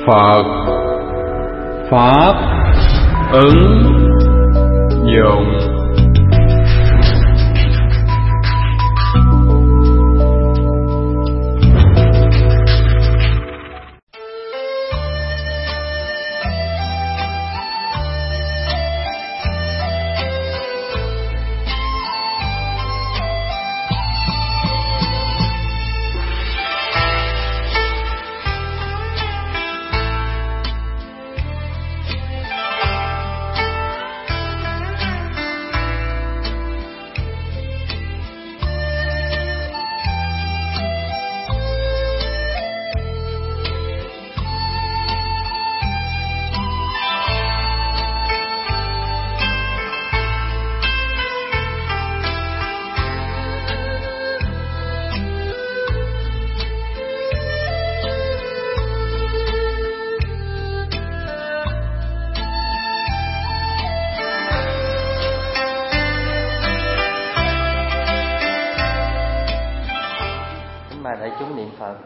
Phật Pháp ứng dụng. Đại chúng niệm Phật.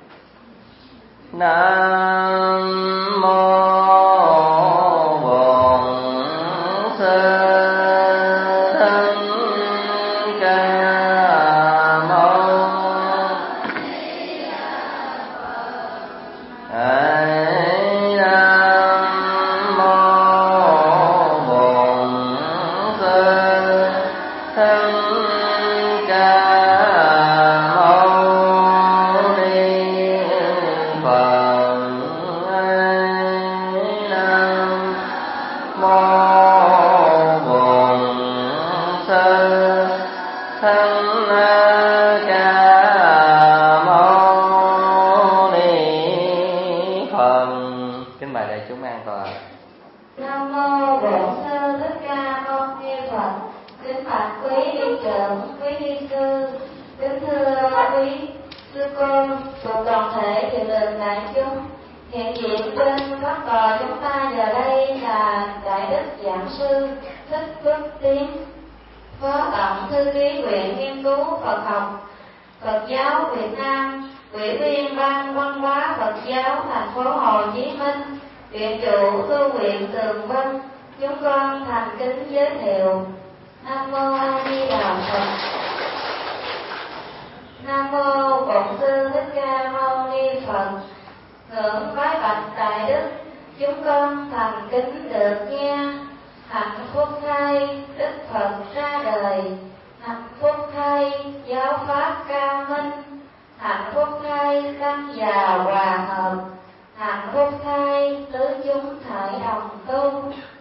Nam mô Bổn Sư Thích Ca Mâu Ni Phật. Nam mô Bổn Sư Thích Ca Sư Thích Phước Tiến, Phó Tổng Thư ký Viện Nghiên cứu Phật học Phật giáo Việt Nam, Ủy viên Ban Văn hóa Phật giáo thành phố Hồ Chí Minh, Viện chủ tu viện Tường Vân, chúng con thành kính giới thiệu. Nam mô A Di Đà Phật. Nam mô Bổn Sư Thích Ca Mâu Ni Phật. Ngưỡng vái bạch Đại Đức, chúng con thành kính được nghe. Hạnh phúc thay Đức Phật ra đời, hạnh phúc thay giáo pháp cao minh, hạnh phúc thay tăng già hòa hợp, hạnh phúc thay tứ chúng thải đồng tu,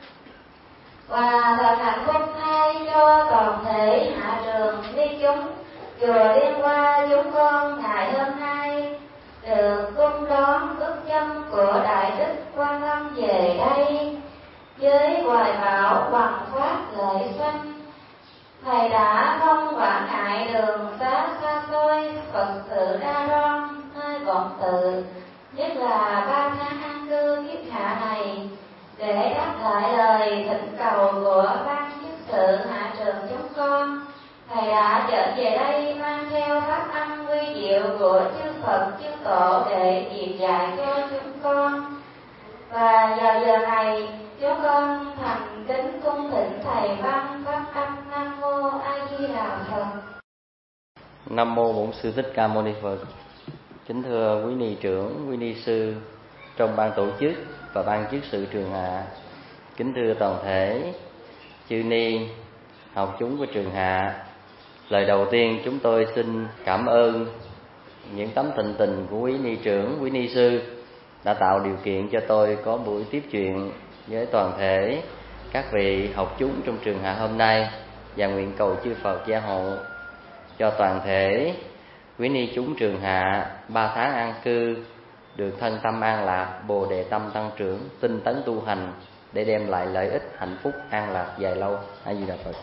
và thật hạnh phúc thay cho toàn thể hạ trường ni chúng chùa Liên Hoa chúng con ngày hôm nay được cung đón bước chân của Đại Đức Quan Âm về đây với hoài bão bằng phát lệ xanh. Thầy đã không quản ngại đường xá xa xôi, Phật sự đa đoan nơi vọng tự, nhất là 3 tháng an cư kiếp hạ này, để đáp lại lời thỉnh cầu của ban chức sự hạ trường chúng con. Thầy đã trở về đây mang theo pháp âm quy diệu của chư Phật chư Tổ để truyền dạy cho chúng con. Và vào giờ này, chúng con thành kính cung thỉnh Thầy văn pháp âm. Nam mô A Di Đà Phật. Nam mô Bổn Sư Thích Ca Mâu Ni Phật. Kính thưa quý ni trưởng, quý ni sư trong ban tổ chức và ban chức sự trường hạ. Kính thưa toàn thể chư ni học chúng của trường hạ. Lời đầu tiên chúng tôi xin cảm ơn những tấm thịnh tình của quý ni trưởng, quý ni sư đã tạo điều kiện cho tôi có buổi tiếp chuyện với toàn thể các vị học chúng trong trường hạ hôm nay, và nguyện cầu chư Phật gia hộ cho toàn thể quý ni chúng trường hạ 3 tháng an cư được thân tâm an lạc, bồ đề tâm tăng trưởng, tinh tấn tu hành để đem lại lợi ích hạnh phúc an lạc dài lâu. A Di Đà Phật.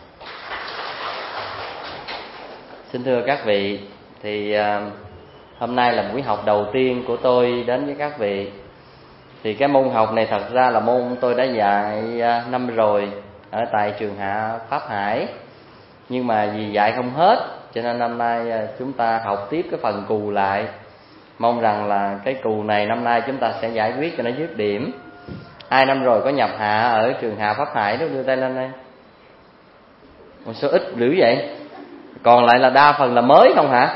Xin thưa các vị, thì hôm nay là buổi học đầu tiên của tôi đến với các vị. Thì cái môn học này thật ra là môn tôi đã dạy năm rồi ở tại trường hạ Pháp Hải, nhưng mà vì dạy không hết cho nên năm nay chúng ta học tiếp cái phần cù lại. Mong rằng là cái cù này năm nay chúng ta sẽ giải quyết cho nó dứt điểm. Ai năm rồi có nhập hạ ở trường Hạ Pháp Hải đó, đưa tay lên đây. Một số ít dữ vậy. Còn lại là đa phần là mới không hả?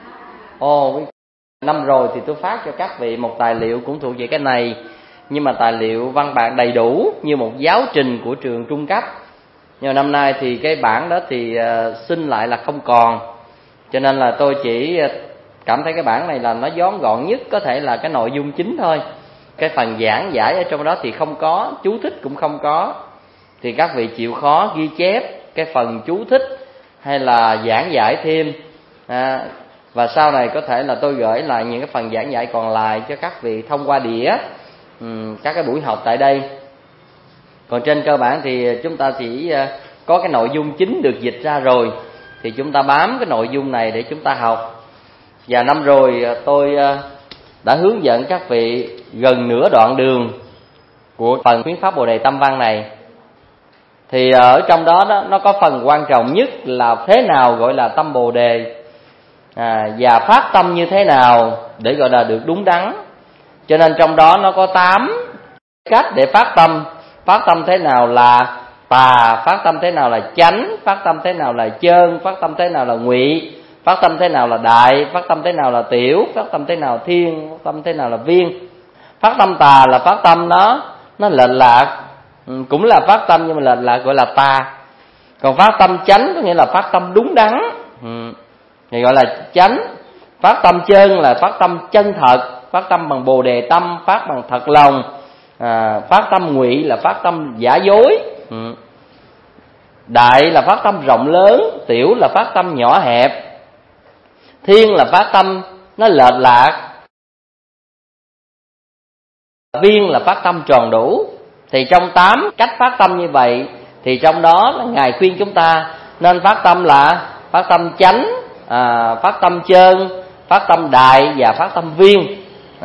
Năm rồi thì tôi phát cho các vị một tài liệu cũng thuộc về cái này, nhưng mà tài liệu văn bản đầy đủ như một giáo trình của trường trung cấp. Nhưng mà năm nay thì cái bản đó thì xin lại là không còn, cho nên là tôi chỉ cảm thấy cái bản này là nó vón gọn nhất, có thể là cái nội dung chính thôi. Cái phần giảng giải ở trong đó thì không có, chú thích cũng không có, thì các vị chịu khó ghi chép cái phần chú thích hay là giảng giải thêm. Và sau này có thể là tôi gửi lại những cái phần giảng giải còn lại cho các vị thông qua đĩa các cái buổi học tại đây. Còn trên cơ bản thì chúng ta chỉ có cái nội dung chính được dịch ra rồi, thì chúng ta bám cái nội dung này để chúng ta học. Và năm rồi tôi đã hướng dẫn các vị gần nửa đoạn đường của phần khuyến pháp Bồ Đề Tâm Văn này. Thì ở trong đó, nó có phần quan trọng nhất là thế nào gọi là tâm Bồ Đề, và phát tâm như thế nào để gọi là được đúng đắn. Cho nên trong đó nó có 8 cách để phát tâm. Phát tâm thế nào là tà, phát tâm thế nào là chánh, phát tâm thế nào là chơn, phát tâm thế nào là ngụy, phát tâm thế nào là đại, phát tâm thế nào là tiểu, phát tâm thế nào thiên, phát tâm thế nào là viên. Phát tâm tà là phát tâm nó lệch lạc, cũng là phát tâm nhưng mà lệch lạc gọi là tà. Còn phát tâm chánh có nghĩa là phát tâm đúng đắn, thì gọi là chánh. Phát tâm chân là phát tâm chân thật, phát tâm bằng Bồ Đề tâm, phát bằng thật lòng. Phát tâm ngụy là phát tâm giả dối. Đại là phát tâm rộng lớn, tiểu là phát tâm nhỏ hẹp, thiên là phát tâm nó lệch lạc, viên là phát tâm tròn đủ. Thì trong 8 cách phát tâm như vậy, thì trong đó là Ngài khuyên chúng ta nên phát tâm là phát tâm chánh, phát tâm chơn, phát tâm đại và phát tâm viên.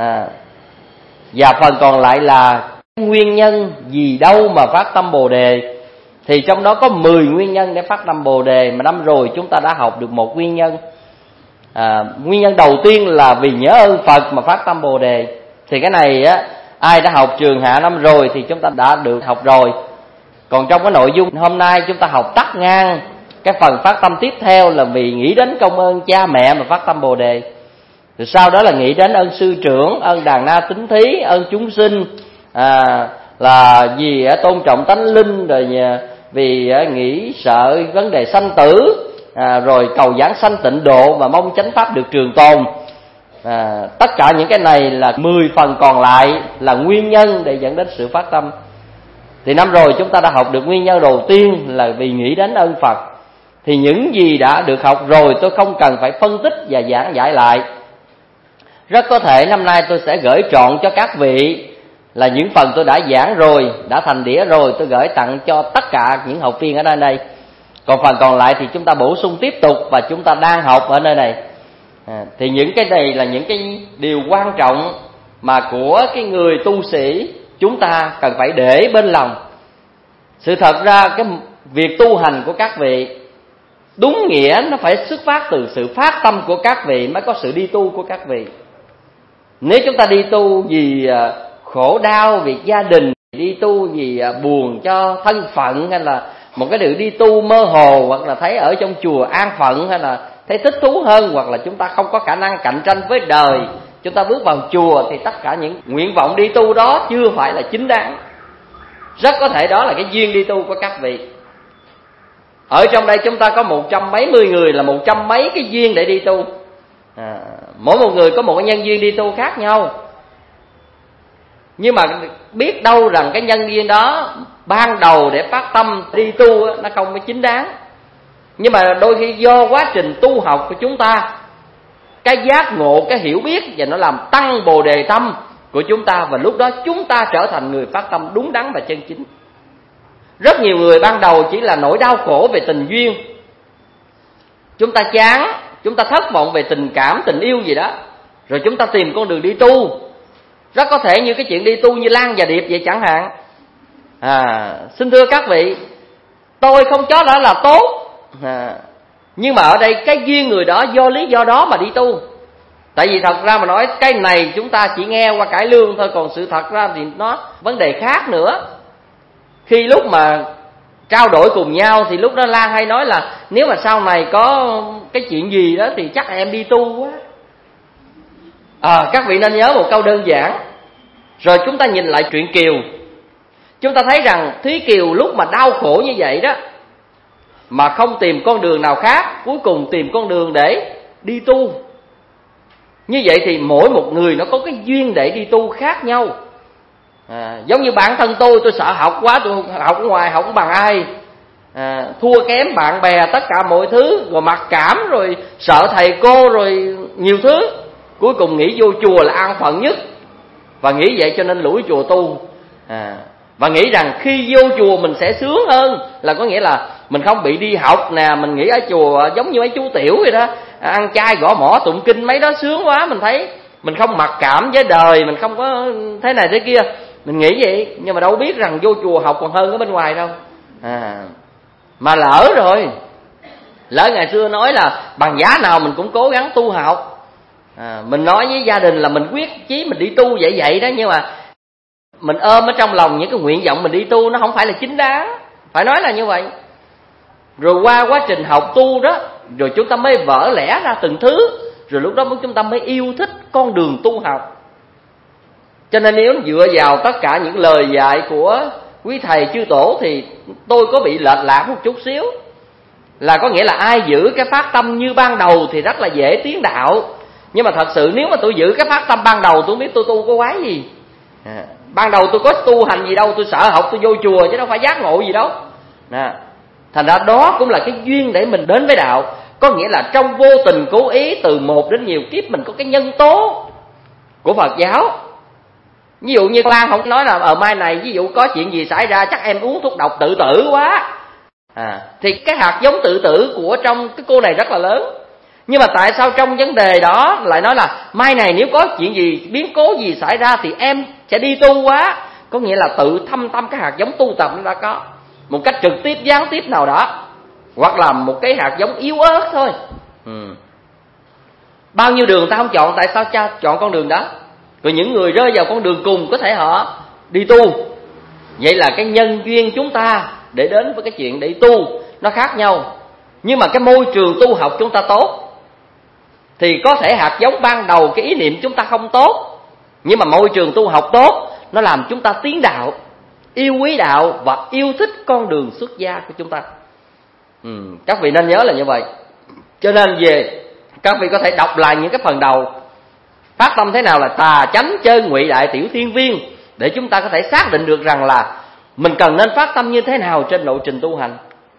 Và phần còn lại là nguyên nhân gì đâu mà phát tâm Bồ Đề. Thì trong đó có 10 nguyên nhân để phát tâm Bồ Đề, mà năm rồi chúng ta đã học được một nguyên nhân. Nguyên nhân đầu tiên là vì nhớ ơn Phật mà phát tâm Bồ Đề. Thì cái này ai đã học trường Hạ năm rồi thì chúng ta đã được học rồi. Còn trong cái nội dung hôm nay chúng ta học tắt ngang cái phần phát tâm tiếp theo là vì nghĩ đến công ơn cha mẹ mà phát tâm Bồ Đề. Rồi sau đó là nghĩ đến ơn sư trưởng, ơn đàn na tín thí, ơn chúng sinh, là vì tôn trọng tánh linh, rồi vì nghĩ sợ vấn đề sanh tử, rồi cầu giảng sanh tịnh độ và mong chánh pháp được trường tồn. Tất cả những cái này là 10 phần còn lại là nguyên nhân để dẫn đến sự phát tâm. Thì năm rồi chúng ta đã học được nguyên nhân đầu tiên là vì nghĩ đến ơn Phật. Thì những gì đã được học rồi tôi không cần phải phân tích và giảng giải lại. Rất có thể năm nay tôi sẽ gửi trọn cho các vị là những phần tôi đã giảng rồi, đã thành đĩa rồi, tôi gửi tặng cho tất cả những học viên ở đây. Còn phần còn lại thì chúng ta bổ sung tiếp tục và chúng ta đang học ở nơi này. Thì những cái này là những cái điều quan trọng mà của cái người tu sĩ chúng ta cần phải để bên lòng. Sự thật ra cái việc tu hành của các vị đúng nghĩa nó phải xuất phát từ sự phát tâm của các vị mới có sự đi tu của các vị. Nếu chúng ta đi tu vì khổ đau, vì gia đình, đi tu vì buồn cho thân phận, hay là một cái điều đi tu mơ hồ, hoặc là thấy ở trong chùa an phận, hay là thấy thích thú hơn, hoặc là chúng ta không có khả năng cạnh tranh với đời, chúng ta bước vào chùa, thì tất cả những nguyện vọng đi tu đó chưa phải là chính đáng. Rất có thể đó là cái duyên đi tu của các vị. Ở trong đây chúng ta có 100 mấy mươi người là 100 mấy cái duyên để đi tu. Mỗi một người có một cái nhân duyên đi tu khác nhau. Nhưng mà biết đâu rằng cái nhân duyên đó ban đầu để phát tâm đi tu nó không có chính đáng. Nhưng mà đôi khi do quá trình tu học của chúng ta, cái giác ngộ, cái hiểu biết, và nó làm tăng Bồ Đề tâm của chúng ta, và lúc đó chúng ta trở thành người phát tâm đúng đắn và chân chính. Rất nhiều người ban đầu chỉ là nỗi đau khổ về tình duyên, chúng ta chán, chúng ta thất vọng về tình cảm, tình yêu gì đó, rồi chúng ta tìm con đường đi tu. Rất có thể như cái chuyện đi tu như Lan và Điệp vậy chẳng hạn. Xin thưa các vị, tôi không cho đó là tốt, nhưng mà ở đây cái duyên người đó do lý do đó mà đi tu. Tại vì thật ra mà nói cái này chúng ta chỉ nghe qua cải lương thôi, còn sự thật ra thì nó vấn đề khác nữa. Khi lúc mà trao đổi cùng nhau thì lúc đó Lan hay nói là nếu mà sau này có cái chuyện gì đó thì chắc em đi tu quá. Các vị nên nhớ một câu đơn giản. Rồi chúng ta nhìn lại truyện Kiều, chúng ta thấy rằng Thúy Kiều lúc mà đau khổ như vậy đó, mà không tìm con đường nào khác, cuối cùng tìm con đường để đi tu. Như vậy thì mỗi một người nó có cái duyên để đi tu khác nhau. Giống như bản thân tôi sợ học quá, tôi học ở ngoài học không bằng ai, thua kém bạn bè tất cả mọi thứ, rồi mặc cảm, rồi sợ thầy cô, rồi nhiều thứ. Cuối cùng nghĩ vô chùa là an phận nhất, và nghĩ vậy cho nên lủi chùa tu. Và nghĩ rằng khi vô chùa mình sẽ sướng hơn, là có nghĩa là mình không bị đi học nè, mình nghĩ ở chùa giống như mấy chú tiểu vậy đó, ăn chay gõ mỏ tụng kinh mấy đó sướng quá, mình thấy mình không mặc cảm với đời, mình không có thế này thế kia, mình nghĩ vậy. Nhưng mà đâu biết rằng vô chùa học còn hơn ở bên ngoài đâu. Mà lỡ rồi, lỡ ngày xưa nói là bằng giá nào mình cũng cố gắng tu học, mình nói với gia đình là mình quyết chí mình đi tu vậy đó, nhưng mà mình ôm ở trong lòng những cái nguyện vọng mình đi tu nó không phải là chính đáng, phải nói là như vậy. Rồi qua quá trình học tu đó, rồi chúng ta mới vỡ lẽ ra từng thứ, rồi lúc đó chúng ta mới yêu thích con đường tu học. Cho nên nếu dựa vào tất cả những lời dạy của quý thầy chư tổ thì tôi có bị lệch lạc một chút xíu, là có nghĩa là ai giữ cái phát tâm như ban đầu thì rất là dễ tiến đạo. Nhưng mà thật sự nếu mà tôi giữ cái phát tâm ban đầu, tôi không biết tôi tu có quái gì. Ban đầu tôi có tu hành gì đâu, tôi sợ học tôi vô chùa chứ đâu phải giác ngộ gì đâu. Thành ra đó cũng là cái duyên để mình đến với đạo. Có nghĩa là trong vô tình cố ý từ một đến nhiều kiếp mình có cái nhân tố của Phật giáo. Ví dụ như Lan không nói là ở mai này ví dụ có chuyện gì xảy ra chắc em uống thuốc độc tự tử quá, thì cái hạt giống tự tử của trong cái cô này rất là lớn. Nhưng mà tại sao trong vấn đề đó lại nói là mai này nếu có chuyện gì biến cố gì xảy ra thì em sẽ đi tu quá? Có nghĩa là tự thâm tâm cái hạt giống tu tập nó đã có một cách trực tiếp gián tiếp nào đó, hoặc là một cái hạt giống yếu ớt thôi. Bao nhiêu đường ta không chọn, tại sao cha chọn con đường đó? Rồi những người rơi vào con đường cùng có thể họ đi tu. Vậy là cái nhân duyên chúng ta để đến với cái chuyện để tu nó khác nhau. Nhưng mà cái môi trường tu học chúng ta tốt thì có thể hạt giống ban đầu cái ý niệm chúng ta không tốt, nhưng mà môi trường tu học tốt nó làm chúng ta tiến đạo, yêu quý đạo và yêu thích con đường xuất gia của chúng ta. Các vị nên nhớ là như vậy. Cho nên về các vị có thể đọc lại những cái phần đầu, phát tâm thế nào là tà chánh chân ngụy đại tiểu thiên viên, để chúng ta có thể xác định được rằng là mình cần nên phát tâm như thế nào trên lộ trình tu hành.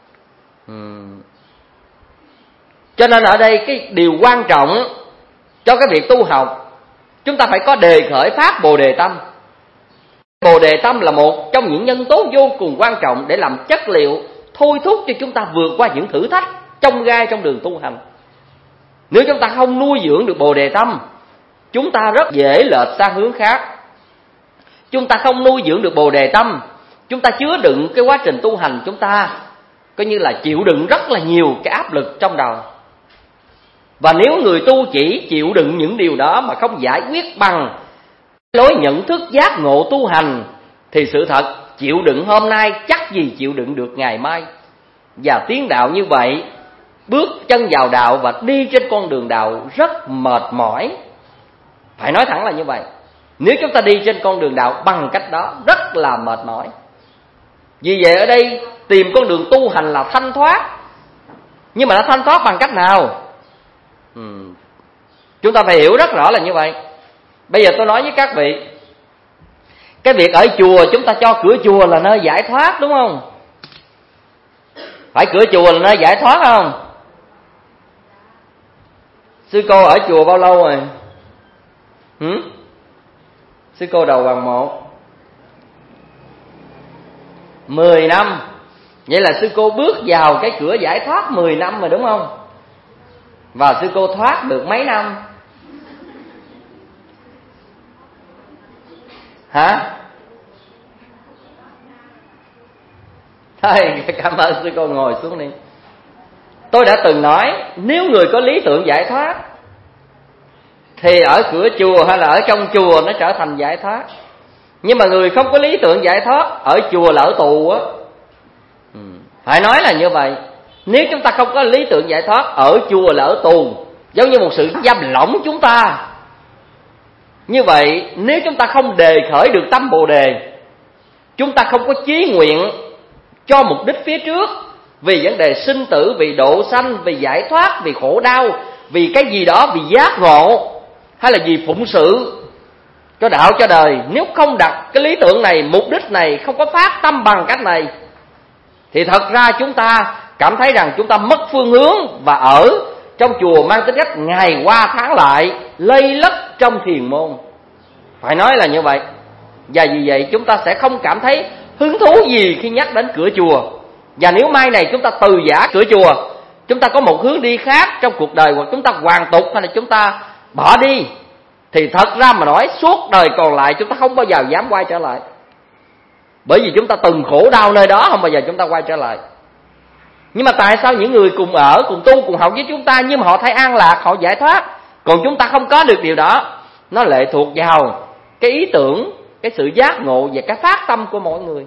Cho nên ở đây cái điều quan trọng cho cái việc tu học, chúng ta phải có đề khởi phát Bồ Đề Tâm. Bồ Đề Tâm là một trong những nhân tố vô cùng quan trọng để làm chất liệu thôi thúc cho chúng ta vượt qua những thử thách chông gai trong đường tu hành. Nếu chúng ta không nuôi dưỡng được Bồ Đề Tâm, chúng ta rất dễ lệch sang hướng khác. Chúng ta không nuôi dưỡng được Bồ Đề Tâm, chúng ta chứa đựng cái quá trình tu hành, chúng ta coi như là chịu đựng rất là nhiều cái áp lực trong đầu. Và nếu người tu chỉ chịu đựng những điều đó mà không giải quyết bằng lối nhận thức giác ngộ tu hành, thì sự thật chịu đựng hôm nay chắc gì chịu đựng được ngày mai. Và tiến đạo như vậy, bước chân vào đạo và đi trên con đường đạo rất mệt mỏi. Phải nói thẳng là như vậy. Nếu chúng ta đi trên con đường đạo bằng cách đó rất là mệt mỏi. Vì vậy ở đây tìm con đường tu hành là thanh thoát. Nhưng mà nó thanh thoát bằng cách nào? Chúng ta phải hiểu rất rõ là như vậy. Bây giờ tôi nói với các vị, cái việc ở chùa chúng ta cho cửa chùa là nơi giải thoát, đúng không? Phải cửa chùa là nơi giải thoát không? Sư cô ở chùa bao lâu rồi? Sư cô đầu bằng 1 10 năm. Vậy là sư cô bước vào cái cửa giải thoát 10 năm rồi, đúng không? Và sư cô thoát được mấy năm? Hả? Thôi, cảm ơn sư cô, ngồi xuống đi. Tôi đã từng nói, nếu người có lý tưởng giải thoát thì ở cửa chùa hay là ở trong chùa nó trở thành giải thoát. Nhưng mà người không có lý tưởng giải thoát, ở chùa là ở tù á. Phải nói là như vậy. Nếu chúng ta không có lý tưởng giải thoát, ở chùa là ở tù, giống như một sự giam lỏng chúng ta. Như vậy nếu chúng ta không đề khởi được tâm Bồ Đề, chúng ta không có chí nguyện cho mục đích phía trước, vì vấn đề sinh tử, vì độ sanh, vì giải thoát, vì khổ đau, vì cái gì đó, vì giác ngộ, hay là vì phụng sự cho đạo cho đời. Nếu không đặt cái lý tưởng này, mục đích này, không có phát tâm bằng cách này, thì thật ra chúng ta cảm thấy rằng chúng ta mất phương hướng, và ở trong chùa mang tính cách ngày qua tháng lại, lây lất trong thiền môn. Phải nói là như vậy. Và vì vậy chúng ta sẽ không cảm thấy hứng thú gì khi nhắc đến cửa chùa. Và nếu mai này chúng ta từ giã cửa chùa, chúng ta có một hướng đi khác trong cuộc đời, hoặc chúng ta hoàn tục, hay là chúng ta bỏ đi, thì thật ra mà nói suốt đời còn lại chúng ta không bao giờ dám quay trở lại. Bởi vì chúng ta từng khổ đau nơi đó, không bao giờ chúng ta quay trở lại. Nhưng mà tại sao những người cùng ở, cùng tu, cùng học với chúng ta, nhưng mà họ thấy an lạc, họ giải thoát, còn chúng ta không có được điều đó? Nó lệ thuộc vào cái ý tưởng, cái sự giác ngộ và cái phát tâm của mỗi người.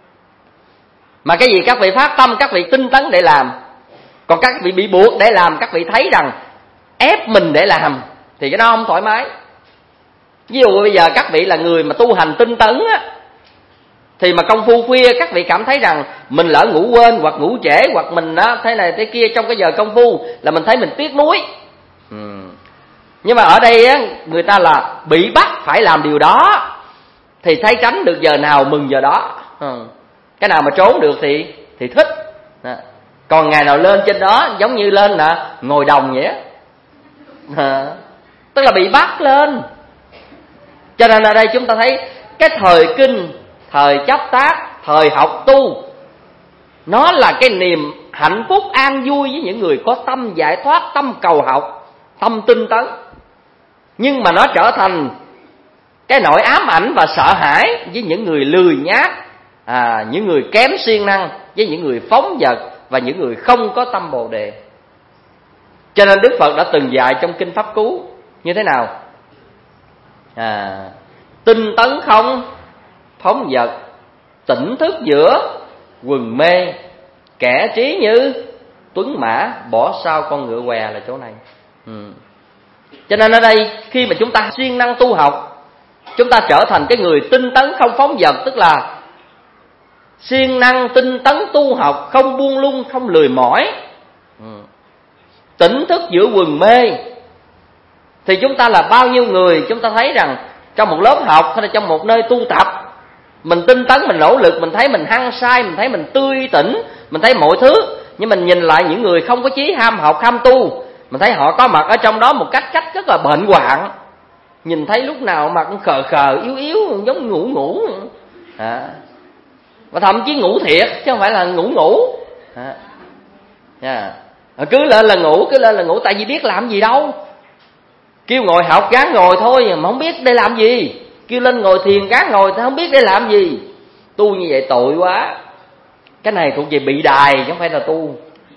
Mà cái gì các vị phát tâm, các vị tinh tấn để làm. Còn các vị bị buộc để làm, các vị thấy rằng ép mình để làm, thì cái đó không thoải mái. Ví dụ bây giờ các vị là người mà tu hành tinh tấn á, thì mà công phu khuya các vị cảm thấy rằng mình lỡ ngủ quên, hoặc ngủ trễ, hoặc mình thế này thế kia trong cái giờ công phu, là mình thấy mình tiếc nuối. Nhưng mà ở đây á, người ta là bị bắt phải làm điều đó, thì thấy tránh được giờ nào mừng giờ đó. Cái nào mà trốn được thì thích. Còn ngày nào lên trên đó giống như lên là ngồi đồng vậy á, tức là bị bắt lên. Cho nên ở đây chúng ta thấy cái thời kinh, thời chấp tác, thời học tu, nó là cái niềm hạnh phúc an vui với những người có tâm giải thoát, tâm cầu học, tâm tinh tấn. Nhưng mà nó trở thành cái nỗi ám ảnh và sợ hãi với những người lười nhác, những người kém siêng năng, với những người phóng dật, và những người không có tâm Bồ Đề. Cho nên Đức Phật đã từng dạy trong Kinh Pháp Cú như thế nào? Tinh tấn không phóng dật, tỉnh thức giữa quần mê, kẻ trí như tuấn mã, bỏ sau con ngựa què, là chỗ này. Cho nên ở đây khi mà chúng ta siêng năng tu học, chúng ta trở thành cái người tinh tấn không phóng dật, tức là siêng năng tinh tấn tu học, không buông lung, không lười mỏi, tỉnh thức giữa quần mê. Thì chúng ta là bao nhiêu người chúng ta thấy rằng trong một lớp học hay là trong một nơi tu tập, mình tinh tấn, mình nỗ lực, mình thấy mình hăng say, mình thấy mình tươi tỉnh, mình thấy mọi thứ. Nhưng mình nhìn lại những người không có chí ham học, ham tu, mình thấy họ có mặt ở trong đó một cách rất là bệnh hoạn. Nhìn thấy lúc nào mặt khờ khờ, yếu yếu, giống ngủ. Và thậm chí ngủ thiệt, chứ không phải là ngủ. Cứ lên là ngủ, tại vì biết làm gì đâu. Kêu ngồi học gắng ngồi thôi mà không biết để làm gì. Kêu lên ngồi thiền gắng ngồi thì không biết để làm gì. Tu như vậy tội quá. Cái này thuộc về bị đài chứ không phải là tu.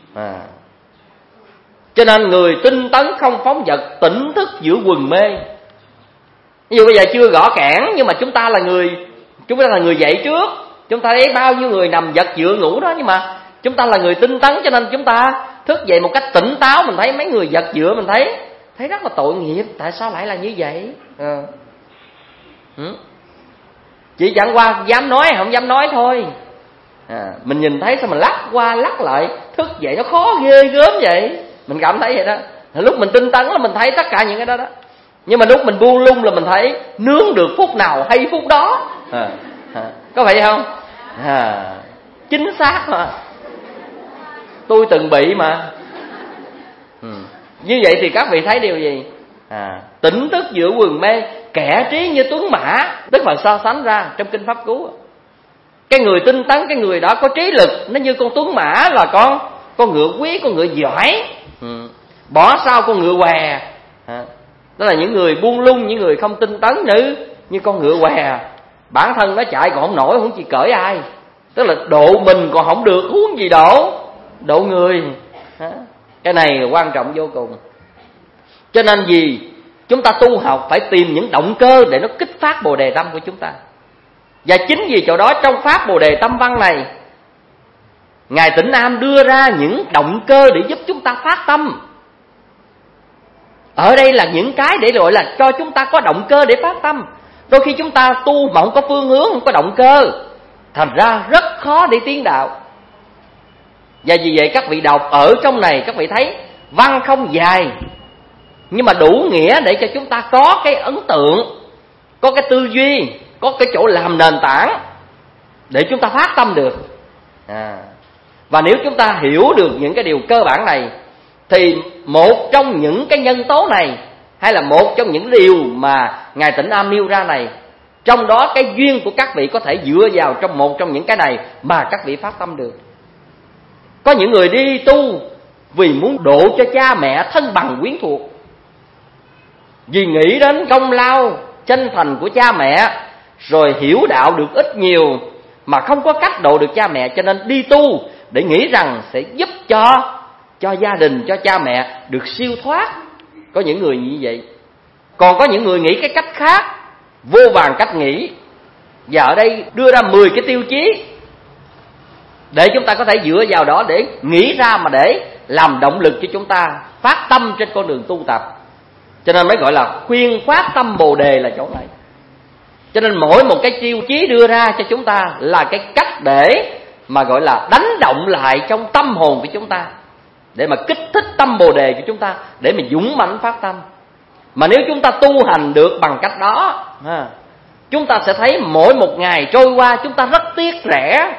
Cho nên người tinh tấn không phóng dật, tỉnh thức giữa quần mê. Ví dụ bây giờ chưa gõ kẽn, nhưng mà chúng ta là người dậy trước. Chúng ta thấy bao nhiêu người nằm giật dựa ngủ đó, nhưng mà chúng ta là người tinh tấn, cho nên chúng ta thức dậy một cách tỉnh táo. Mình thấy mấy người giật dựa, mình thấy rất là tội nghiệp. Tại sao lại là như vậy? Chỉ chẳng qua dám nói không dám nói thôi. Mình nhìn thấy sao mình lắc qua lắc lại, thức dậy nó khó ghê gớm vậy. Mình cảm thấy vậy đó. Lúc mình tinh tấn là mình thấy tất cả những cái đó đó. Nhưng mà lúc mình buông lung là mình thấy nướng được phút nào hay phút đó. Có vậy không? Chính xác mà. Tôi từng bị mà. Như vậy thì các vị thấy điều gì? Tỉnh thức giữa quần mê, kẻ trí như tuấn mã. Đức Phật so sánh ra trong Kinh Pháp Cú. Cái người tinh tấn, cái người đó có trí lực, nó như con tuấn mã, là con ngựa quý, con ngựa giỏi. Bỏ sau con ngựa què. Đó là những người buông lung, những người không tinh tấn như con ngựa què. Bản thân nó chạy còn không nổi, không chỉ cởi ai. Tức là độ mình còn không được, huống gì độ người. Cái này quan trọng vô cùng. Cho nên gì? chúng ta tu học phải tìm những động cơ để nó kích phát Bồ Đề tâm của chúng ta. Và chính vì chỗ đó, trong pháp Bồ Đề tâm văn này, Ngài Tịnh Am đưa ra những động cơ để giúp chúng ta phát tâm. Ở đây là những cái để gọi là cho chúng ta có động cơ để phát tâm. Đôi khi chúng ta tu mà không có phương hướng, không có động cơ, thành ra rất khó để tiến đạo. Và vì vậy các vị đọc ở trong này, các vị thấy văn không dài, nhưng mà đủ nghĩa để cho chúng ta có cái ấn tượng, có cái tư duy, có cái chỗ làm nền tảng để chúng ta phát tâm được. Và nếu chúng ta hiểu được những cái điều cơ bản này, thì một trong những cái nhân tố này, hay là một trong những điều mà Ngài Tịnh Am nêu ra này, trong đó cái duyên của các vị có thể dựa vào trong một trong những cái này mà các vị phát tâm được. Có những người đi tu vì muốn độ cho cha mẹ thân bằng quyến thuộc, vì nghĩ đến công lao chân thành của cha mẹ, rồi hiểu đạo được ít nhiều mà không có cách độ được cha mẹ, cho nên đi tu để nghĩ rằng sẽ giúp cho gia đình, cho cha mẹ được siêu thoát. Có những người như vậy. Còn có những người nghĩ cái cách khác, vô vàn cách nghĩ. Và ở đây đưa ra 10 cái tiêu chí để chúng ta có thể dựa vào đó để nghĩ ra, mà để làm động lực cho chúng ta phát tâm trên con đường tu tập. Cho nên mới gọi là khuyên phát tâm Bồ Đề là chỗ này. Cho nên mỗi một cái tiêu chí đưa ra cho chúng ta là cái cách để mà gọi là đánh động lại trong tâm hồn của chúng ta, để mà kích thích tâm Bồ Đề của chúng ta, để mà dũng mãnh phát tâm. Mà nếu chúng ta tu hành được bằng cách đó, chúng ta sẽ thấy mỗi một ngày trôi qua chúng ta rất tiếc rẻ.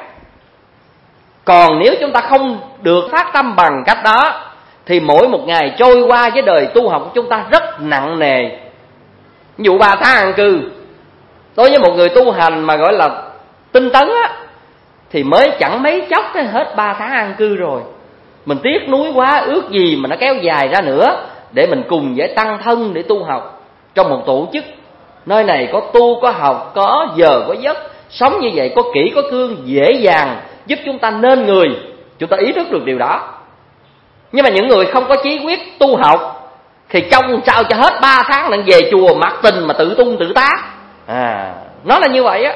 Còn nếu chúng ta không được phát tâm bằng cách đó, thì mỗi một ngày trôi qua với đời tu học của chúng ta rất nặng nề. Ví dụ 3 tháng an cư, đối với một người tu hành mà gọi là tinh tấn á, thì mới chẳng mấy chốc cái hết 3 tháng an cư rồi. Mình tiếc nuối quá, ước gì mà nó kéo dài ra nữa, để mình cùng với tăng thân để tu học trong một tổ chức. Nơi này có tu, có học, có giờ, có giấc. Sống như vậy có kỹ, có cương, dễ dàng giúp chúng ta nên người. Chúng ta ý thức được điều đó. Nhưng mà những người không có chí quyết tu học thì trông sao cho hết 3 tháng lại về chùa mặc tình mà tự tung tự tác. Nó là như vậy á.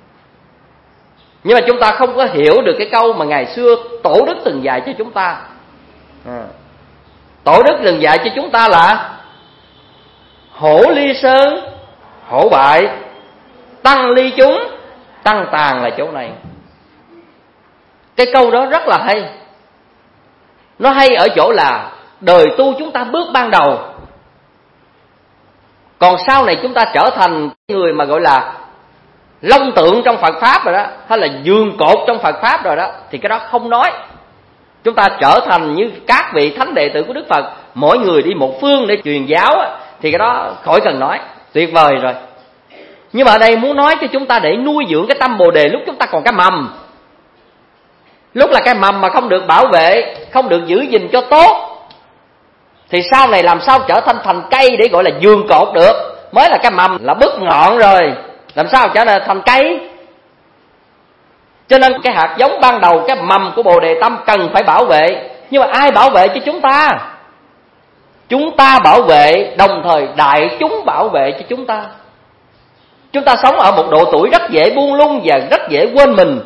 Nhưng mà chúng ta không có hiểu được cái câu mà ngày xưa Tổ Đức từng dạy cho chúng ta. Tổ Đức từng dạy cho chúng ta là hổ ly sơn, hổ bại, tăng ly chúng, tăng tàn là chỗ này. Cái câu đó rất là hay. Nó hay ở chỗ là đời tu chúng ta bước ban đầu, còn sau này chúng ta trở thành người mà gọi là long tượng trong Phật Pháp rồi đó, hay là giường cột trong Phật Pháp rồi đó, thì cái đó không nói. Chúng ta trở thành như các vị thánh đệ tử của Đức Phật, mỗi người đi một phương để truyền giáo, thì cái đó khỏi cần nói, tuyệt vời rồi. Nhưng mà ở đây muốn nói cho chúng ta để nuôi dưỡng cái tâm Bồ Đề lúc chúng ta còn cái mầm. Lúc là cái mầm mà không được bảo vệ, không được giữ gìn cho tốt, thì sau này làm sao trở thành cây để gọi là giường cột được. Mới là cái mầm là bứt ngọn rồi, làm sao trở thành cây. Cho nên cái hạt giống ban đầu, cái mầm của Bồ Đề tâm cần phải bảo vệ. Nhưng mà ai bảo vệ cho chúng ta? Chúng ta bảo vệ, đồng thời đại chúng bảo vệ cho chúng ta. Chúng ta sống ở một độ tuổi rất dễ buông lung và rất dễ quên mình.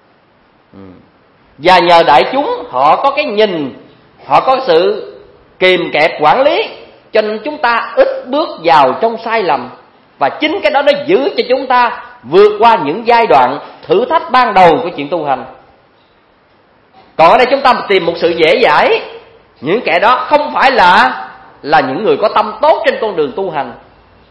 Và nhờ đại chúng, họ có cái nhìn, họ có sự kìm kẹp quản lý, cho nên chúng ta ít bước vào trong sai lầm. Và chính cái đó nó giữ cho chúng ta vượt qua những giai đoạn thử thách ban đầu của chuyện tu hành. Còn ở đây chúng ta tìm một sự dễ dãi. Những kẻ đó không phải là những người có tâm tốt trên con đường tu hành.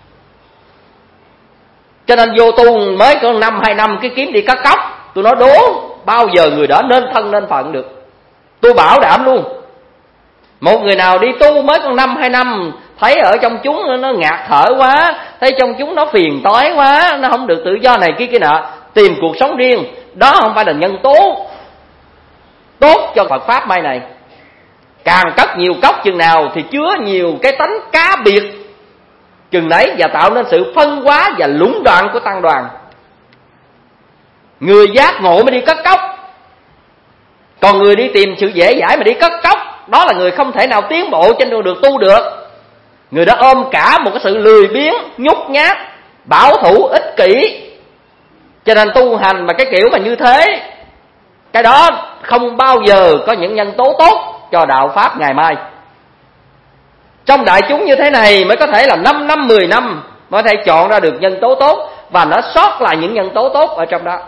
Cho nên vô tu mới có 1-2 năm cái kiếm đi cắt cóc, tôi nói đố bao giờ người đó nên thân nên phận được. Tôi bảo đảm luôn. Một người nào đi tu mới có 1-2 năm, thấy ở trong chúng nó ngạt thở quá, thấy trong chúng nó phiền toái quá, nó không được tự do này kia nọ, tìm cuộc sống riêng, đó không phải là nhân tố tốt cho Phật Pháp mai này. Càng cất nhiều cốc chừng nào thì chứa nhiều cái tánh cá biệt chừng đấy, và tạo nên sự phân hóa và lũng đoạn của tăng đoàn. Người giác ngộ mới đi cất cốc, còn người đi tìm sự dễ dãi mà đi cất cốc, đó là người không thể nào tiến bộ trên đường tu được. Người đó ôm cả một cái sự lười biếng, nhút nhát, bảo thủ, ích kỷ. Cho nên tu hành mà cái kiểu mà như thế, cái đó không bao giờ có những nhân tố tốt cho đạo Pháp ngày mai. Trong đại chúng như thế này mới có thể là 5 năm, 10 năm mới có thể chọn ra được nhân tố tốt, và nó sót lại những nhân tố tốt ở trong đó.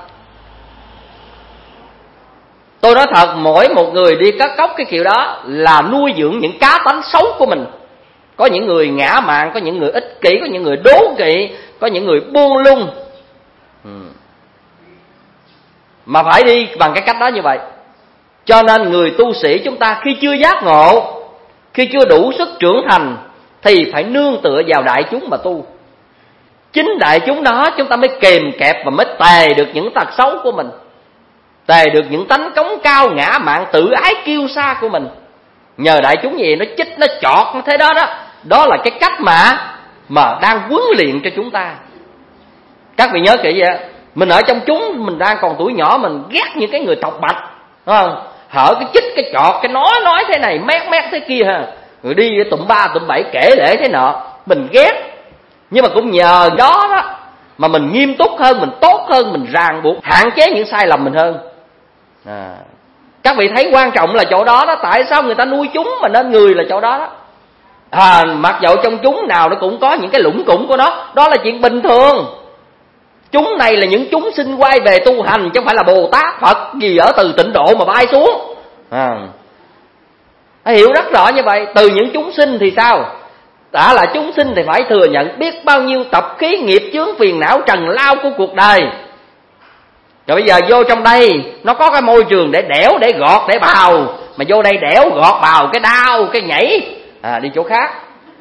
Tôi nói thật, mỗi một người đi cắt cóc cái kiểu đó là nuôi dưỡng những cá tánh xấu của mình. Có những người ngã mạn, có những người ích kỷ, có những người đố kỵ, có những người buông lung. Mà phải đi bằng cái cách đó như vậy. Cho nên người tu sĩ chúng ta khi chưa giác ngộ, khi chưa đủ sức trưởng thành, thì phải nương tựa vào đại chúng mà tu. Chính đại chúng đó chúng ta mới kềm kẹp và mới tề được những tật xấu của mình, tề được những tánh cống cao, ngã mạn, tự ái, kiêu sa của mình. Nhờ đại chúng gì nó chích, nó chọt, nó thế đó đó. Đó là cái cách mà đang huấn luyện cho chúng ta. Các vị nhớ kỹ vậy. Mình ở trong chúng, mình đang còn tuổi nhỏ, mình ghét những cái người tọc bạch, đúng không? Hở cái chích, cái chọt, cái nói thế này, mét thế kia ha. Người đi tụm ba tụm bảy kể lễ thế nọ, mình ghét. Nhưng mà cũng nhờ đó đó mà mình nghiêm túc hơn, mình tốt hơn, mình ràng buộc, hạn chế những sai lầm mình hơn. Các vị thấy quan trọng là chỗ đó đó. Tại sao người ta nuôi chúng mà nên người là chỗ đó đó. Mặc dẫu trong chúng nào nó cũng có những cái lũng củng của nó, đó là chuyện bình thường. Chúng này là những chúng sinh quay về tu hành, chứ không phải là Bồ Tát Phật gì ở từ tịnh độ mà bay xuống. Hiểu rất rõ như vậy. Từ những chúng sinh thì sao? Đã là chúng sinh thì phải thừa nhận biết bao nhiêu tập khí, nghiệp chướng, phiền não, trần lao của cuộc đời. Rồi bây giờ vô trong đây, nó có cái môi trường để đẽo, để gọt, để bào. Mà vô đây đẽo, gọt, bào, cái đau, cái nhảy, đi chỗ khác.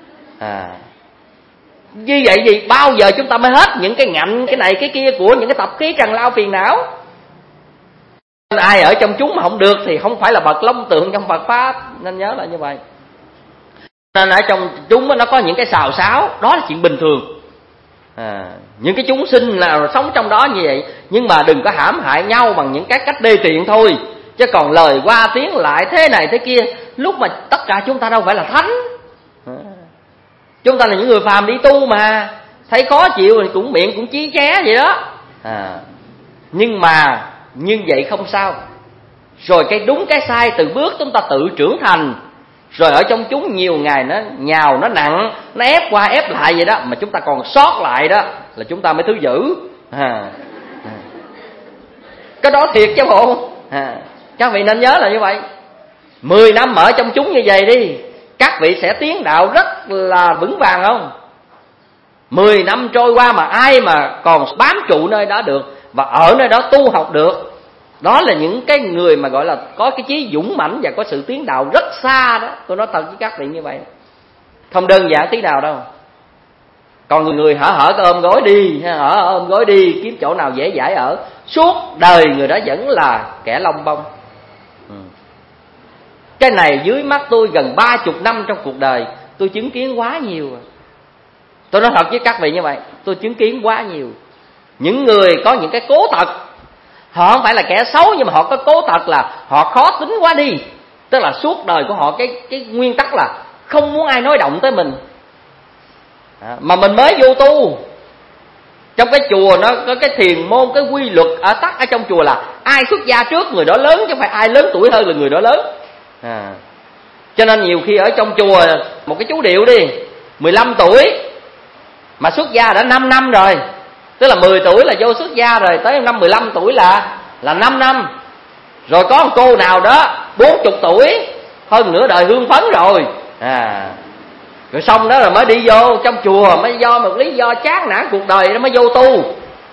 Như vậy gì bao giờ chúng ta mới hết những cái ngạnh, cái này, cái kia của những cái tập khí trần lao phiền não. Ai ở trong chúng mà không được thì không phải là bậc long tượng trong Phật Pháp. Nên nhớ là như vậy. Nên ở trong chúng nó có những cái xào xáo, đó là chuyện bình thường. Những cái chúng sinh là sống trong đó như vậy. Nhưng mà đừng có hãm hại nhau bằng những cái cách đê tiện thôi. Chứ còn lời qua tiếng lại thế này thế kia, lúc mà tất cả chúng ta đâu phải là thánh. Chúng ta là những người phàm đi tu mà, thấy khó chịu thì cũng miệng cũng chí ché vậy đó. Nhưng mà như vậy không sao. Rồi cái đúng cái sai từ bước chúng ta tự trưởng thành. Rồi ở trong chúng nhiều ngày nó nhào, nó nặng, nó ép qua ép lại vậy đó, mà chúng ta còn sót lại đó là chúng ta mới thứ dữ. Cái đó thiệt chứ bộ. Các vị nên nhớ là như vậy. 10 năm ở trong chúng như vậy đi, các vị sẽ tiến đạo rất là vững vàng không? 10 năm trôi qua mà ai mà còn bám trụ nơi đó được và ở nơi đó tu học được, đó là những cái người mà gọi là có cái chí dũng mãnh và có sự tiến đạo rất xa đó. Tôi nói thật với các vị như vậy, không đơn giản tí nào đâu. Còn người hở cái ôm gối đi, ôm gối đi kiếm chỗ nào dễ dãi ở, suốt đời người đó vẫn là kẻ lông bông. Cái này dưới mắt tôi gần 30 năm trong cuộc đời, tôi chứng kiến quá nhiều. Tôi nói thật với các vị như vậy, tôi chứng kiến quá nhiều. Những người có những cái cố tật, họ không phải là kẻ xấu, nhưng mà họ có cố tật là họ khó tính quá đi. Tức là suốt đời của họ cái nguyên tắc là không muốn ai nói động tới mình. Mà mình mới vô tu, trong cái chùa nó có cái thiền môn, cái quy luật ở tắc ở trong chùa là ai xuất gia trước người đó lớn, chứ không phải ai lớn tuổi hơn là người đó lớn. Cho nên nhiều khi ở trong chùa, một cái chú điệu đi 15 tuổi mà xuất gia đã 5 năm rồi, tức là 10 tuổi là vô xuất gia rồi, tới năm 15 tuổi là 5 năm. Rồi có một cô nào đó 40 tuổi, hơn nửa đời hương phấn rồi. Rồi xong đó rồi mới đi vô trong chùa, mới do một lý do chán nản cuộc đời nó mới vô tu.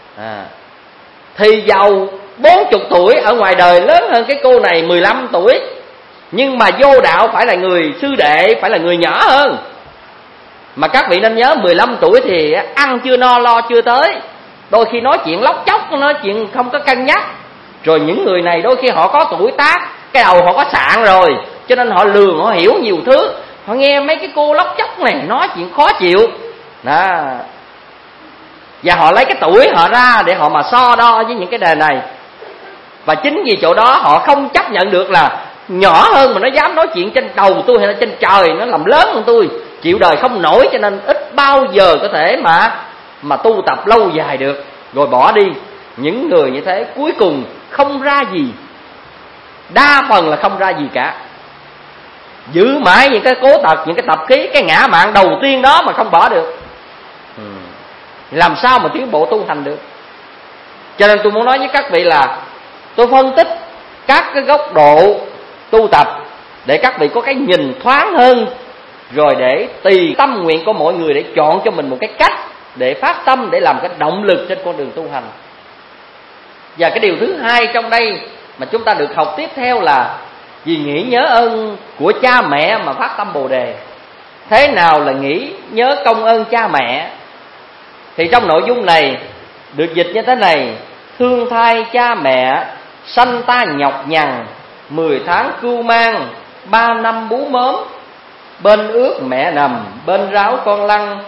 Thì giàu 40 tuổi ở ngoài đời lớn hơn cái cô này 15 tuổi, nhưng mà vô đạo phải là người sư đệ, phải là người nhỏ hơn. Mà các vị nên nhớ 15 tuổi thì ăn chưa no lo chưa tới, đôi khi nói chuyện lóc chóc, nói chuyện không có cân nhắc. Rồi những người này đôi khi họ có tuổi tác, cái đầu họ có sạn rồi, cho nên họ lường, họ hiểu nhiều thứ. Họ nghe mấy cái cô lóc chóc này nói chuyện khó chịu đó, và họ lấy cái tuổi họ ra để họ mà so đo với những cái đề này. Và chính vì chỗ đó họ không chấp nhận được là nhỏ hơn mà nó dám nói chuyện trên đầu tôi hay là trên trời, nó làm lớn hơn tôi. chịu đời không nổi, cho nên ít bao giờ có thể mà tu tập lâu dài được, rồi bỏ đi. Những người như thế cuối cùng không ra gì, đa phần là không ra gì cả. Giữ mãi những cái cố tật, những cái tập khí, cái ngã mạn đầu tiên đó mà không bỏ được, làm sao mà tiến bộ tu hành được. Cho nên tôi muốn nói với các vị là tôi phân tích các cái góc độ tu tập để các vị có cái nhìn thoáng hơn, rồi để tùy tâm nguyện của mỗi người để chọn cho mình một cái cách để phát tâm, để làm cái động lực trên con đường tu hành. Và cái điều thứ hai trong đây mà chúng ta được học tiếp theo là vì nghĩ nhớ ơn của cha mẹ mà phát tâm Bồ Đề. Thế nào là nghĩ nhớ công ơn cha mẹ? Thì trong nội dung này được dịch như thế này: thương thai cha mẹ, sanh ta nhọc nhằn, 10 tháng cưu mang, 3 năm bú mớm. Bên ướt mẹ nằm, bên ráo con lăn,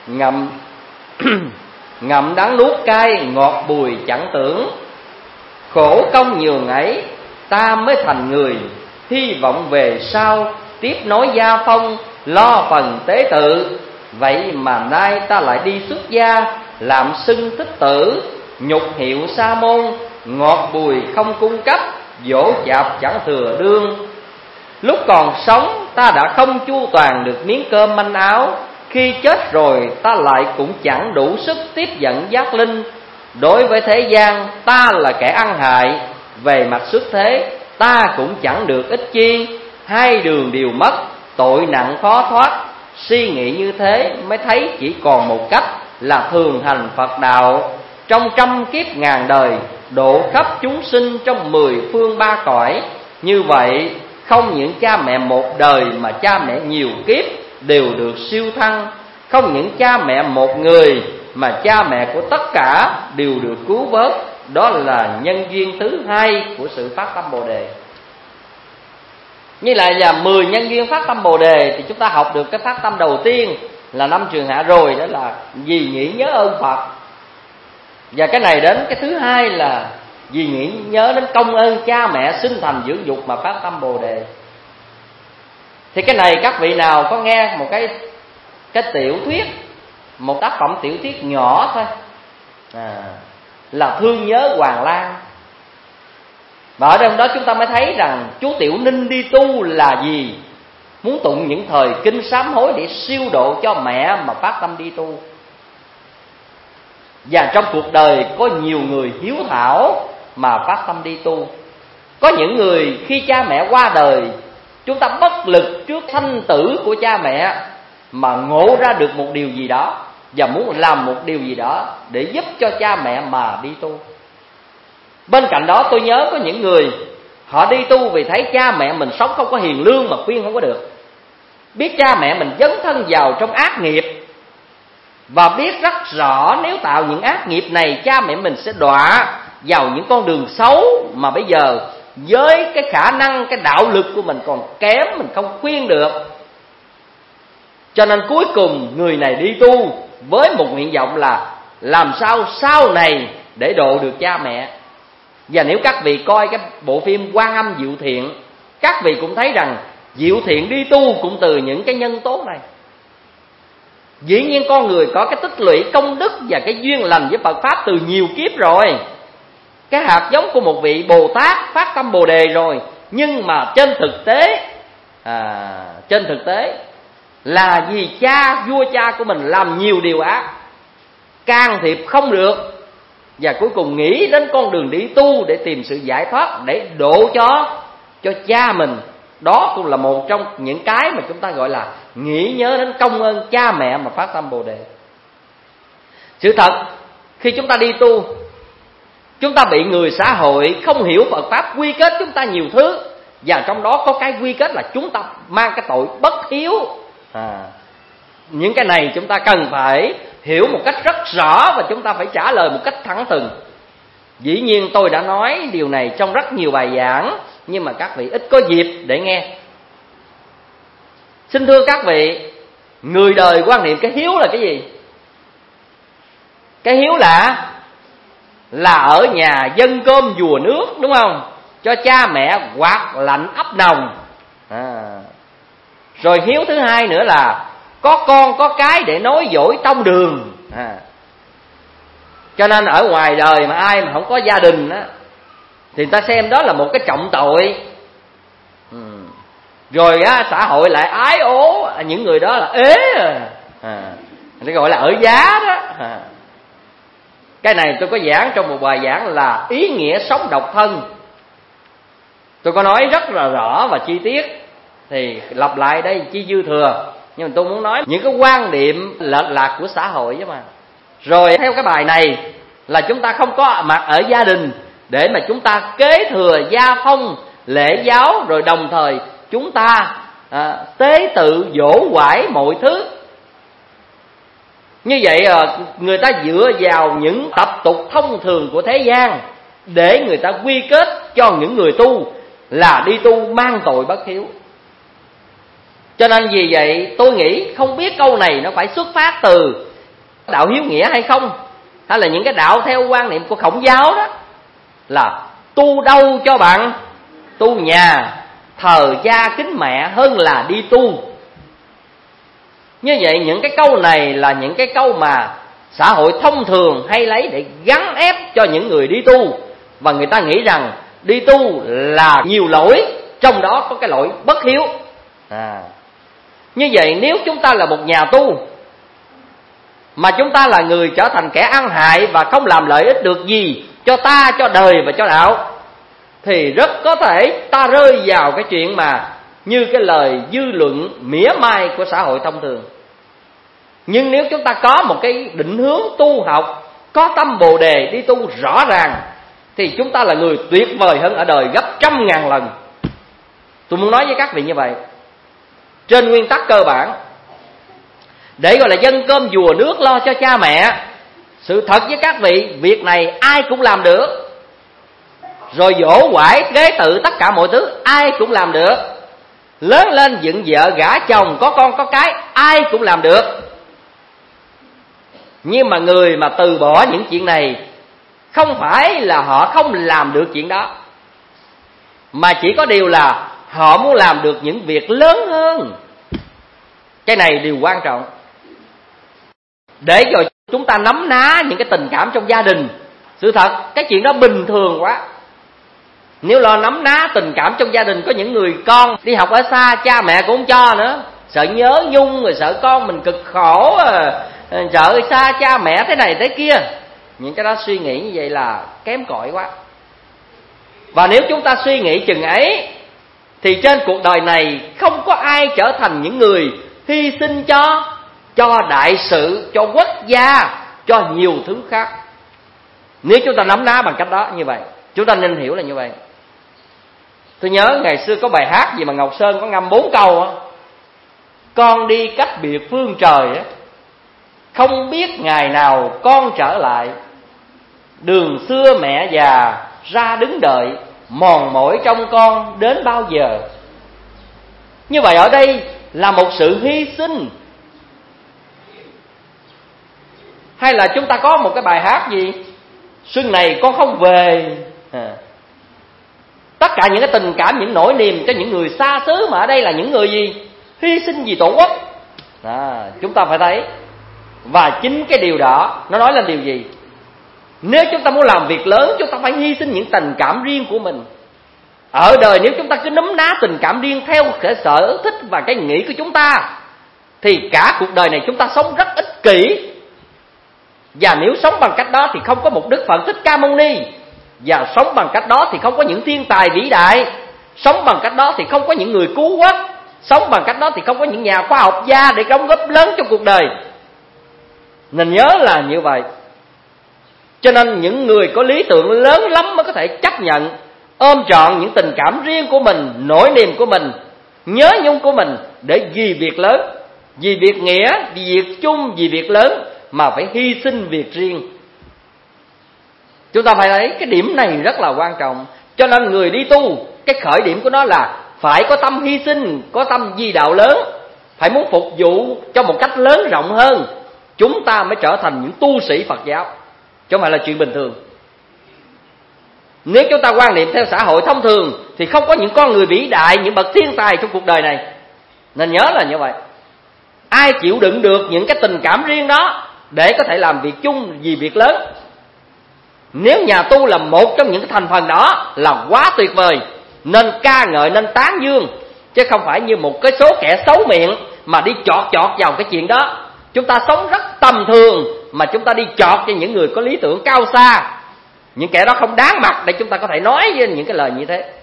ngậm đắng nuốt cay, ngọt bùi chẳng tưởng. Khổ công nhường ấy, ta mới thành người, hy vọng về sau tiếp nối gia phong, lo phần tế tự. Vậy mà nay ta lại đi xuất gia, làm xưng thích tử, nhục hiệu sa môn, ngọt bùi không cung cấp, dỗ chạp chẳng thừa đương. Lúc còn sống ta đã không chu toàn được miếng cơm manh áo, khi chết rồi ta lại cũng chẳng đủ sức tiếp dẫn giác linh. Đối với thế gian ta là kẻ ăn hại, về mặt xuất thế ta cũng chẳng được ích chi. Hai đường đều mất, tội nặng khó thoát. Suy nghĩ như thế mới thấy chỉ còn một cách là thường hành Phật đạo, trong trăm kiếp ngàn đời độ khắp chúng sinh trong 10 phương 3 cõi. Như vậy không những cha mẹ một đời mà cha mẹ nhiều kiếp đều được siêu thăng. Không những cha mẹ một người mà cha mẹ của tất cả đều được cứu vớt. Đó là nhân duyên thứ hai của sự phát tâm Bồ Đề. Như lại là 10 nhân duyên phát tâm Bồ Đề thì chúng ta học được cái phát tâm đầu tiên là 5 trường hạ rồi, đó là vì nghĩ nhớ ơn Phật. Và cái này đến cái thứ hai là vì nghĩ nhớ đến công ơn cha mẹ sinh thành dưỡng dục mà phát tâm Bồ Đề. Thì cái này các vị nào có nghe một cái tiểu thuyết, một tác phẩm tiểu thuyết nhỏ thôi, là Thương Nhớ Hoàng Lan. Và ở trong đó chúng ta mới thấy rằng chú Tiểu Ninh đi tu là gì? Muốn tụng những thời kinh sám hối để siêu độ cho mẹ mà phát tâm đi tu. Và trong cuộc đời có nhiều người hiếu thảo mà phát tâm đi tu. Có những người khi cha mẹ qua đời, chúng ta bất lực trước sanh tử của cha mẹ, mà ngộ ra được một điều gì đó và muốn làm một điều gì đó để giúp cho cha mẹ mà đi tu. Bên cạnh đó tôi nhớ có những người họ đi tu vì thấy cha mẹ mình sống không có hiền lương mà khuyên không có được. Biết cha mẹ mình dấn thân vào trong ác nghiệp, và biết rất rõ nếu tạo những ác nghiệp này cha mẹ mình sẽ đọa vào những con đường xấu, mà bây giờ với cái khả năng, cái đạo lực của mình còn kém, mình không khuyên được. Cho nên cuối cùng người này đi tu với một nguyện vọng là làm sao sau này để độ được cha mẹ. Và nếu các vị coi cái bộ phim Quan Âm Diệu Thiện, các vị cũng thấy rằng Diệu Thiện đi tu cũng từ những cái nhân tố này. Dĩ nhiên con người có cái tích lũy công đức và cái duyên lành với Phật Pháp từ nhiều kiếp rồi, cái hạt giống của một vị Bồ Tát phát tâm Bồ Đề rồi. Nhưng mà trên thực tế là vì vua cha của mình làm nhiều điều ác, can thiệp không được, và cuối cùng nghĩ đến con đường đi tu để tìm sự giải thoát, để độ cho cha mình. Đó cũng là một trong những cái mà chúng ta gọi là nghĩ nhớ đến công ơn cha mẹ mà phát tâm Bồ Đề. Sự thật khi chúng ta đi tu, chúng ta bị người xã hội không hiểu Phật Pháp quy kết chúng ta nhiều thứ, và trong đó có cái quy kết là chúng ta mang cái tội bất hiếu. Những cái này chúng ta cần phải hiểu một cách rất rõ, và chúng ta phải trả lời một cách thẳng thừng. Dĩ nhiên tôi đã nói điều này trong rất nhiều bài giảng, nhưng mà các vị ít có dịp để nghe. Xin thưa các vị, người đời quan niệm cái hiếu là cái gì? Cái hiếu là ở nhà dâng cơm dùa nước, đúng không? Cho cha mẹ quạt lạnh ấp nồng. Rồi hiếu thứ hai nữa là có con có cái để nối dõi tông đường. Cho nên ở ngoài đời mà ai mà không có gia đình á, thì người ta xem đó là một cái trọng tội. Rồi á, xã hội lại ái ố những người đó là ế người ta gọi là ở giá đó. Cái này tôi có giảng trong một bài giảng là ý nghĩa sống độc thân. Tôi có nói rất là rõ và chi tiết, thì lặp lại đây chi dư thừa. Nhưng mà tôi muốn nói những cái quan niệm lệch lạc của xã hội chứ mà. Rồi theo cái bài này là chúng ta không có mặt ở gia đình để mà chúng ta kế thừa gia phong lễ giáo, rồi đồng thời chúng ta tế tự dỗ quải mọi thứ. Như vậy người ta dựa vào những tập tục thông thường của thế gian để người ta quy kết cho những người tu là đi tu mang tội bất hiếu. Cho nên vì vậy tôi nghĩ không biết câu này nó phải xuất phát từ đạo hiếu nghĩa hay không, hay là những cái đạo theo quan niệm của Khổng giáo đó, là tu đâu cho bạn tu nhà, thờ cha kính mẹ hơn là đi tu. Như vậy những cái câu này là những cái câu mà xã hội thông thường hay lấy để gắn ép cho những người đi tu, và người ta nghĩ rằng đi tu là nhiều lỗi, trong đó có cái lỗi bất hiếu. Như vậy nếu chúng ta là một nhà tu mà chúng ta là người trở thành kẻ ăn hại và không làm lợi ích được gì cho ta, cho đời và cho đạo, thì rất có thể ta rơi vào cái chuyện mà như cái lời dư luận mỉa mai của xã hội thông thường. Nhưng nếu chúng ta có một cái định hướng tu học, có tâm Bồ Đề đi tu rõ ràng, thì chúng ta là người tuyệt vời hơn ở đời gấp 100.000 lần. Tôi muốn nói với các vị như vậy. Trên nguyên tắc cơ bản, để gọi là dân cơm dùa nước lo cho cha mẹ, sự thật với các vị, việc này ai cũng làm được. Rồi dỗ quải kế tự tất cả mọi thứ ai cũng làm được. Lớn lên dựng vợ gả chồng, có con có cái ai cũng làm được. Nhưng mà người mà từ bỏ những chuyện này không phải là họ không làm được chuyện đó, mà chỉ có điều là họ muốn làm được những việc lớn hơn. Cái này điều quan trọng. Để rồi chúng ta nắm ná những cái tình cảm trong gia đình. Sự thật cái chuyện đó bình thường quá. Nếu lo nắm ná tình cảm trong gia đình, có những người con đi học ở xa, cha mẹ cũng không cho nữa, sợ nhớ nhung, rồi sợ con mình cực khổ, sợ xa cha mẹ thế này thế kia. Những cái đó suy nghĩ như vậy là kém cỏi quá. Và nếu chúng ta suy nghĩ chừng ấy, thì trên cuộc đời này không có ai trở thành những người hy sinh cho đại sự, cho quốc gia, cho nhiều thứ khác. Nếu chúng ta nắm ná bằng cách đó như vậy, chúng ta nên hiểu là như vậy. Tôi nhớ ngày xưa có bài hát gì mà Ngọc Sơn có ngâm 4 câu á: con đi cách biệt phương trời á, không biết ngày nào con trở lại. Đường xưa mẹ già ra đứng đợi, mòn mỏi trong con đến bao giờ. Như vậy ở đây là một sự hy sinh. Hay là chúng ta có một cái bài hát gì: xuân này con không về. Tất cả những cái tình cảm, những nỗi niềm cho những người xa xứ, mà ở đây là những người gì? Hy sinh vì tổ quốc. Chúng ta phải thấy. Và chính cái điều đó nó nói lên điều gì? Nếu chúng ta muốn làm việc lớn, chúng ta phải hy sinh những tình cảm riêng của mình. Ở đời nếu chúng ta cứ nắm ná tình cảm riêng theo cái sở thích và cái nghĩ của chúng ta, thì cả cuộc đời này chúng ta sống rất ích kỷ. Và nếu sống bằng cách đó thì không có một Đức Phật Thích Ca Mâu Ni. Và sống bằng cách đó thì không có những thiên tài vĩ đại. Sống bằng cách đó thì không có những người cứu quốc. Sống bằng cách đó thì không có những nhà khoa học gia để đóng góp lớn trong cuộc đời. Nên nhớ là như vậy. Cho nên những người có lý tưởng lớn lắm mới có thể chấp nhận ôm trọn những tình cảm riêng của mình, nỗi niềm của mình, nhớ nhung của mình, để vì việc lớn, vì việc nghĩa, vì việc chung, vì việc lớn mà phải hy sinh việc riêng. Chúng ta phải thấy cái điểm này rất là quan trọng. Cho nên người đi tu, cái khởi điểm của nó là phải có tâm hy sinh, có tâm vì đạo lớn, phải muốn phục vụ cho một cách lớn rộng hơn, chúng ta mới trở thành những tu sĩ Phật giáo, chứ không phải là chuyện bình thường. Nếu chúng ta quan niệm theo xã hội thông thường thì không có những con người vĩ đại, những bậc thiên tài trong cuộc đời này. Nên nhớ là như vậy. Ai chịu đựng được những cái tình cảm riêng đó để có thể làm việc chung vì việc lớn? Nếu nhà tu là một trong những cái thành phần đó là quá tuyệt vời, nên ca ngợi, nên tán dương, chứ không phải như một cái số kẻ xấu miệng mà đi chọt vào cái chuyện đó. Chúng ta sống rất tầm thường mà chúng ta đi chọt cho những người có lý tưởng cao xa. Những kẻ đó không đáng mặt để chúng ta có thể nói với những cái lời như thế.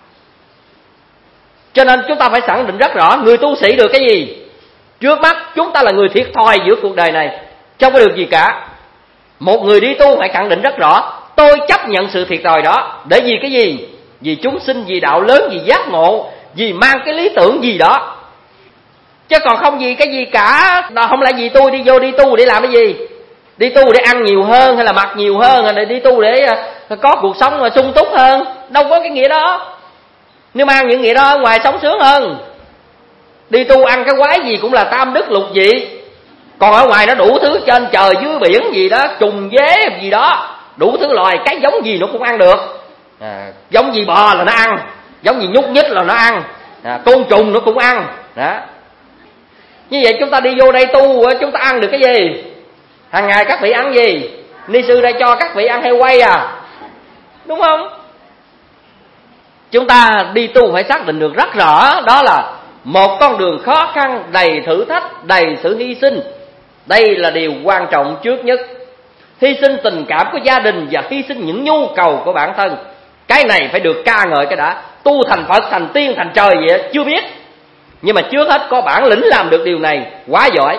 Cho nên chúng ta phải khẳng định rất rõ, người tu sĩ được cái gì? Trước mắt chúng ta là người thiệt thòi giữa cuộc đời này, không có được gì cả. Một người đi tu phải khẳng định rất rõ, tôi chấp nhận sự thiệt thòi đó. Để vì cái gì? Vì chúng sinh, vì đạo lớn, vì giác ngộ, vì mang cái lý tưởng gì đó. Chứ còn không vì cái gì cả. Không lẽ vì tôi đi vô đi tu để làm cái gì? Đi tu để ăn nhiều hơn, hay là mặc nhiều hơn, hay là đi tu để có cuộc sống mà sung túc hơn? Đâu có cái nghĩa đó. Nếu mang những nghĩa đó ở ngoài sống sướng hơn. Đi tu ăn cái quái gì cũng là tam đức lục vị, còn ở ngoài nó đủ thứ trên trời dưới biển gì đó, trùng dế gì đó, đủ thứ loài, cái giống gì nó cũng ăn được. Giống gì bò là nó ăn, giống gì nhúc nhích là nó ăn, côn trùng nó cũng ăn đó. Như vậy chúng ta đi vô đây tu, chúng ta ăn được cái gì? Hàng ngày các vị ăn gì? Ni sư đây cho các vị ăn heo quay à? Đúng không? Chúng ta đi tu phải xác định được rất rõ, đó là một con đường khó khăn, đầy thử thách, đầy sự hy sinh. Đây là điều quan trọng trước nhất. Hy sinh tình cảm của gia đình và hy sinh những nhu cầu của bản thân. Cái này phải được ca ngợi cái đã. Tu thành Phật, thành tiên, thành trời vậy chưa biết, nhưng mà trước hết có bản lĩnh làm được điều này, quá giỏi.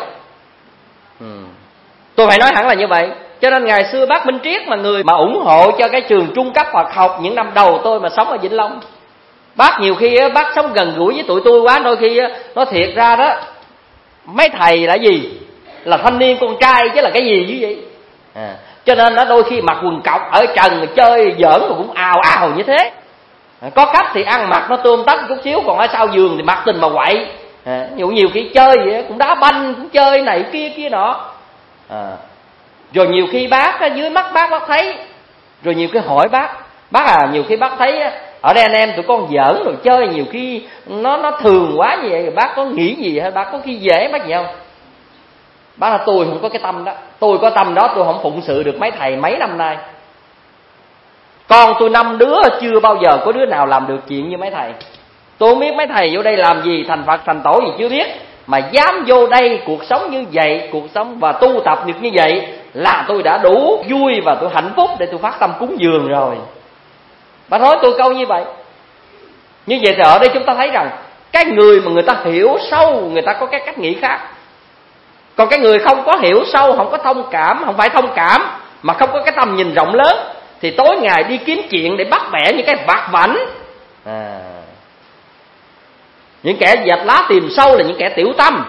Tôi phải nói hẳn là như vậy. Cho nên ngày xưa bác Minh Triết mà người mà ủng hộ cho cái trường trung cấp Phật học những năm đầu tôi mà sống ở Vĩnh Long, bác nhiều khi bác sống gần gũi với tụi tôi quá, đôi khi nó thiệt ra đó, mấy thầy là gì? Là thanh niên con trai chứ là cái gì như vậy. Cho nên nó đôi khi mặc quần cọc ở trần chơi giỡn mà cũng ào ào như thế. Có khách thì ăn mặc nó tươm tất chút xíu, còn ở sau giường thì mặc tình mà quậy. Nhiều khi chơi vậy cũng đá banh, cũng chơi này kia nọ. Rồi nhiều khi bác dưới mắt bác thấy, rồi nhiều khi hỏi bác nhiều khi bác thấy ở đây anh em tụi con giỡn rồi chơi, nhiều khi nó thường quá như vậy, bác có nghĩ gì hay bác có khi dễ bác gì không? Bác là tôi không có cái tâm đó. Tôi có tâm đó tôi không phụng sự được mấy thầy mấy năm nay. Con tôi 5 đứa chưa bao giờ có đứa nào làm được chuyện như mấy thầy. Tôi không biết mấy thầy vô đây làm gì, thành Phật thành tổ gì chưa biết, mà dám vô đây cuộc sống như vậy, cuộc sống và tu tập được như vậy là tôi đã đủ vui và tôi hạnh phúc để tôi phát tâm cúng dường rồi. Bà nói tôi câu như vậy. Như vậy thì ở đây chúng ta thấy rằng cái người mà người ta hiểu sâu, người ta có cái cách nghĩ khác. Còn cái người không có hiểu sâu, không có thông cảm, không phải thông cảm mà không có cái tầm nhìn rộng lớn, thì tối ngày đi kiếm chuyện để bắt bẻ những cái vặt vãnh. Những kẻ dạch lá tìm sâu là những kẻ tiểu tâm.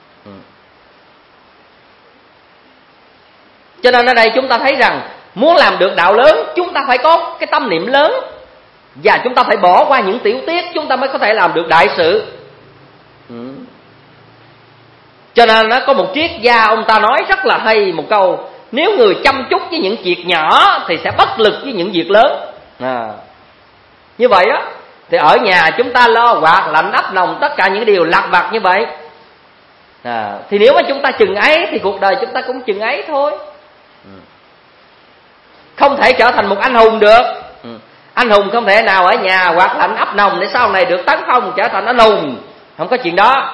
Cho nên ở đây chúng ta thấy rằng muốn làm được đạo lớn, chúng ta phải có cái tâm niệm lớn, và chúng ta phải bỏ qua những tiểu tiết, chúng ta mới có thể làm được đại sự. Cho nên nó có một triết gia, ông ta nói rất là hay một câu: nếu người chăm chút với những việc nhỏ thì sẽ bất lực với những việc lớn. Như vậy đó, thì ở nhà chúng ta lo quạt lạnh ấp nồng, tất cả những điều lặt vặt như vậy. Thì nếu mà chúng ta chừng ấy thì cuộc đời chúng ta cũng chừng ấy thôi. Không thể trở thành một anh hùng được. Anh hùng không thể nào ở nhà quạt lạnh ấp nồng để sau này được tấn phong trở thành anh hùng. Không có chuyện đó.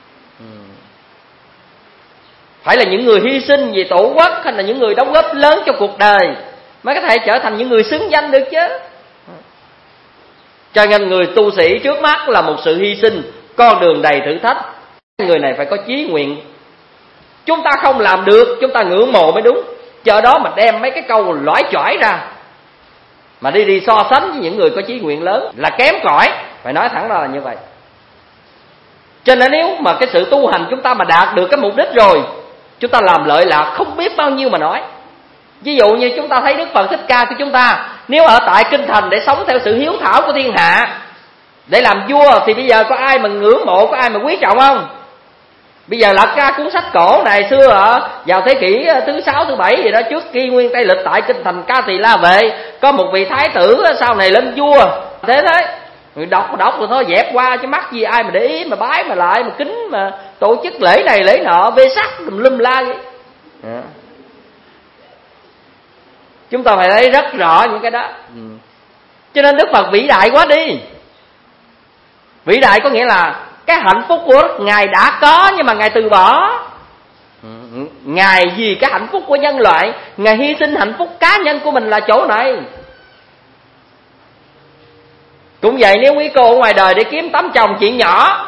Phải là những người hy sinh vì tổ quốc, hay là những người đóng góp lớn cho cuộc đời mới có thể trở thành những người xứng danh được chứ. Cho nên người tu sĩ trước mắt là một sự hy sinh, con đường đầy thử thách. Người này phải có chí nguyện. Chúng ta không làm được, chúng ta ngưỡng mộ mới đúng. Chờ đó mà đem mấy cái câu lõi chỏi ra mà đi so sánh với những người có chí nguyện lớn là kém cỏi. Phải nói thẳng ra là như vậy. Cho nên nếu mà cái sự tu hành chúng ta mà đạt được cái mục đích rồi, chúng ta làm lợi lạc không biết bao nhiêu mà nói. Ví dụ như chúng ta thấy Đức Phật Thích Ca của chúng ta, nếu ở tại kinh thành để sống theo sự hiếu thảo của thiên hạ, để làm vua, thì bây giờ có ai mà ngưỡng mộ, có ai mà quý trọng không? Bây giờ lật ra cuốn sách cổ này xưa vào thế kỷ thứ 6, thứ 7 gì đó, trước khi Nguyên Tây Lịch tại kinh thành Ca Tỳ La Vệ, có một vị thái tử sau này lên vua. Thế đấy, đọc rồi thôi dẹp qua chứ mắc gì ai mà để ý mà bái mà lại mà kính mà tổ chức lễ này lễ nọ, vê sắc lum la vậy. Chúng ta phải thấy rất rõ những cái đó. Cho nên Đức Phật vĩ đại quá đi. Vĩ đại có nghĩa là cái hạnh phúc của Ngài đã có, nhưng mà Ngài từ bỏ. Ngài vì cái hạnh phúc của nhân loại, Ngài hy sinh hạnh phúc cá nhân của mình là chỗ này. Cũng vậy, nếu quý cô ở ngoài đời để kiếm tấm chồng chuyện nhỏ,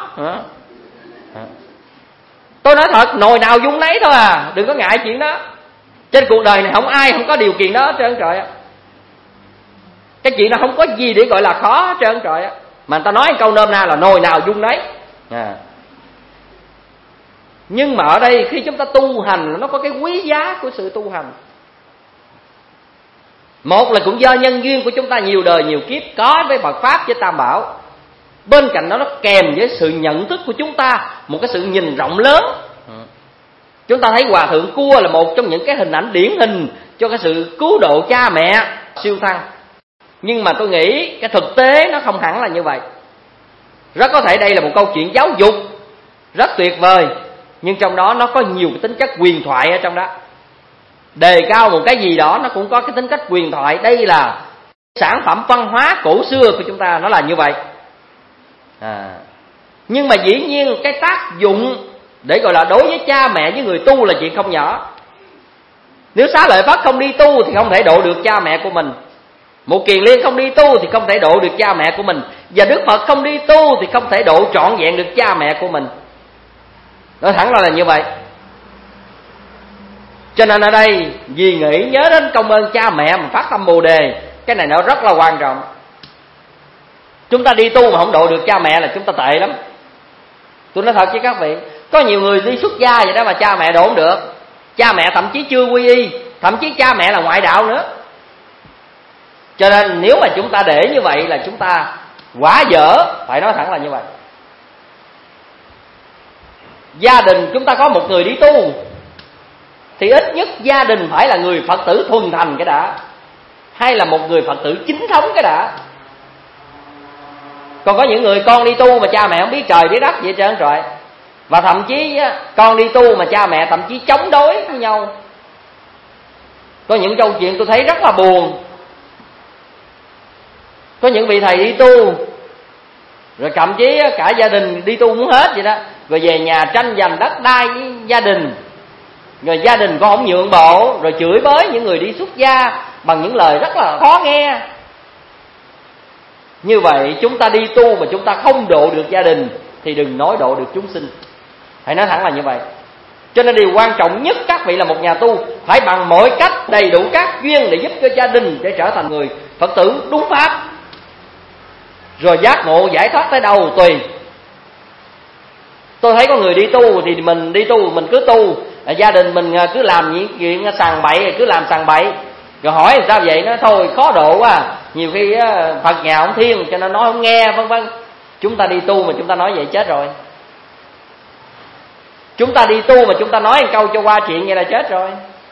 tôi nói thật, nồi nào dung nấy thôi à, đừng có ngại chuyện đó. Trên cuộc đời này không ai không có điều kiện đó hết trơn trời á. Cái chuyện đó không có gì để gọi là khó hết trơn trời á. Mà người ta nói câu nôm na là nồi nào dung nấy. Nhưng mà ở đây khi chúng ta tu hành, nó có cái quý giá của sự tu hành. Một là cũng do nhân duyên của chúng ta nhiều đời nhiều kiếp có với Phật Pháp với Tam Bảo. Bên cạnh đó nó kèm với sự nhận thức của chúng ta, một cái sự nhìn rộng lớn. Chúng ta thấy Hòa Thượng Cua là một trong những cái hình ảnh điển hình cho cái sự cứu độ cha mẹ siêu thăng. Nhưng mà tôi nghĩ cái thực tế nó không hẳn là như vậy. Rất có thể đây là một câu chuyện giáo dục rất tuyệt vời, nhưng trong đó nó có nhiều cái tính chất huyền thoại ở trong đó. Đề cao một cái gì đó nó cũng có cái tính cách huyền thoại. Đây là sản phẩm văn hóa cổ xưa của chúng ta, nó là như vậy. Nhưng mà dĩ nhiên cái tác dụng để gọi là đối với cha mẹ với người tu là chuyện không nhỏ. Nếu Xá Lợi Phất không đi tu thì không thể độ được cha mẹ của mình. Một Kiền Liên không đi tu thì không thể độ được cha mẹ của mình. Và Đức Phật không đi tu thì không thể độ trọn vẹn được cha mẹ của mình. Nói thẳng là như vậy. Cho nên ở đây vì nghĩ nhớ đến công ơn cha mẹ mà phát tâm Bồ Đề, cái này nó rất là quan trọng. Chúng ta đi tu mà không độ được cha mẹ là chúng ta tệ lắm. Tôi nói thật với các vị, có nhiều người đi xuất gia vậy đó mà cha mẹ độ không được. Cha mẹ thậm chí chưa quy y, thậm chí cha mẹ là ngoại đạo nữa. Cho nên nếu mà chúng ta để như vậy là chúng ta quá dở, phải nói thẳng là như vậy. Gia đình chúng ta có một người đi tu thì ít nhất gia đình phải là người Phật tử thuần thành cái đã, hay là một người Phật tử chính thống cái đã. Còn có những người con đi tu mà cha mẹ không biết trời biết đất vậy trơn trời. Và thậm chí con đi tu mà cha mẹ thậm chí chống đối với nhau. Có những câu chuyện tôi thấy rất là buồn. Có những vị thầy đi tu rồi thậm chí cả gia đình đi tu muốn hết vậy đó, rồi về nhà tranh giành đất đai với gia đình, rồi gia đình con không nhượng bộ, rồi chửi bới những người đi xuất gia bằng những lời rất là khó nghe. Như vậy chúng ta đi tu mà chúng ta không độ được gia đình thì đừng nói độ được chúng sinh. Hãy nói thẳng là như vậy. Cho nên điều quan trọng nhất các vị là một nhà tu phải bằng mọi cách đầy đủ các duyên để giúp cho gia đình để trở thành người Phật tử đúng pháp. Rồi giác ngộ giải thoát tới đâu tùy. Tôi thấy có người đi tu thì mình đi tu mình cứ tu, gia đình mình cứ làm những chuyện sằng bậy, cứ làm sằng bậy. Rồi hỏi làm sao vậy? Nó thôi khó độ quá, nhiều khi Phật nhà không thiên cho nên nói không nghe, vân vân. Chúng ta đi tu mà chúng ta nói vậy chết rồi. Chúng ta đi tu mà chúng ta nói một câu cho qua chuyện vậy là chết rồi.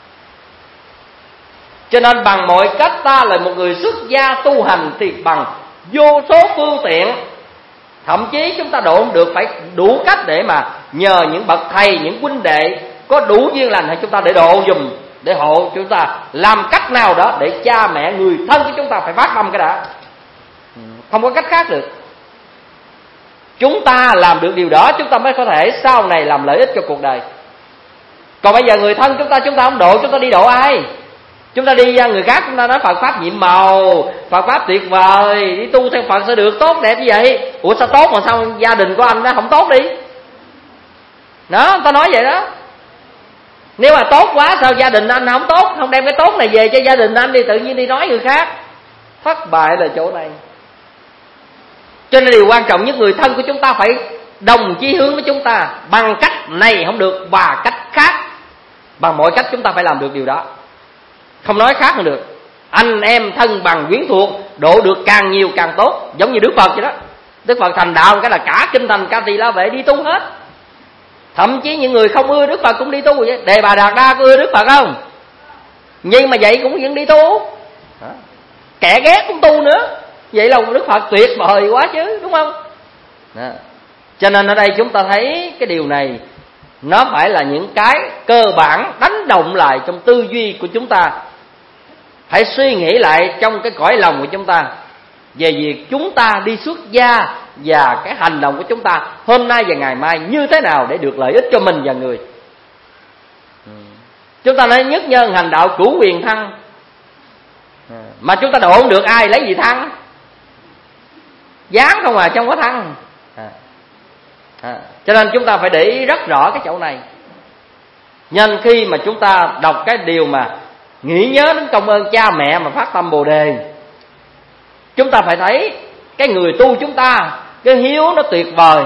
Cho nên bằng mọi cách ta là một người xuất gia tu hành thì bằng vô số phương tiện. Thậm chí chúng ta độ không được phải đủ cách để mà nhờ những bậc thầy, những huynh đệ có đủ duyên lành hay chúng ta để độ dùm, để hộ chúng ta làm cách nào đó để cha mẹ người thân của chúng ta phải phát tâm cái đã. Không có cách khác được. Chúng ta làm được điều đó chúng ta mới có thể sau này làm lợi ích cho cuộc đời. Còn bây giờ người thân chúng ta không độ, chúng ta đi độ ai? Chúng ta đi ra người khác chúng ta nói Phật Pháp nhiệm màu, Phật Pháp tuyệt vời, đi tu theo Phật sẽ được tốt đẹp như vậy. Ủa sao tốt mà sao gia đình của anh nó không tốt đi? Đó, người ta nói vậy đó. Nếu mà tốt quá sao gia đình anh không tốt, không đem cái tốt này về cho gia đình anh đi, tự nhiên đi nói người khác. Thất bại là chỗ này. Cho nên điều quan trọng nhất người thân của chúng ta phải đồng chí hướng với chúng ta. Bằng cách này không được và cách khác, bằng mọi cách chúng ta phải làm được điều đó. Không nói khác hơn được. Anh em thân bằng quyến thuộc, độ được càng nhiều càng tốt. Giống như Đức Phật vậy đó. Đức Phật thành đạo cái là cả kinh thành Ca Tỳ La Vệ đi tu hết. Thậm chí những người không ưa Đức Phật cũng đi tu vậy. Đề Bà Đạt Đa có ưa Đức Phật không? Nhưng mà vậy cũng vẫn đi tu. Kẻ ghét cũng tu nữa. Vậy là Đức Phật tuyệt vời quá chứ, đúng không? Đó. Cho nên ở đây chúng ta thấy cái điều này nó phải là những cái cơ bản đánh động lại trong tư duy của chúng ta. Hãy suy nghĩ lại trong cái cõi lòng của chúng ta về việc chúng ta đi xuất gia và cái hành động của chúng ta hôm nay và ngày mai như thế nào để được lợi ích cho mình và người. Chúng ta nói nhất nhân hành đạo cửu quyền thăng, mà chúng ta độ không được ai lấy gì thăng? Dán không à, trong có thăng. Cho nên chúng ta phải để ý rất rõ cái chỗ này. Nhân khi mà chúng ta đọc cái điều mà nghĩ nhớ đến công ơn cha mẹ mà phát tâm Bồ Đề, chúng ta phải thấy cái người tu chúng ta, cái hiếu nó tuyệt vời.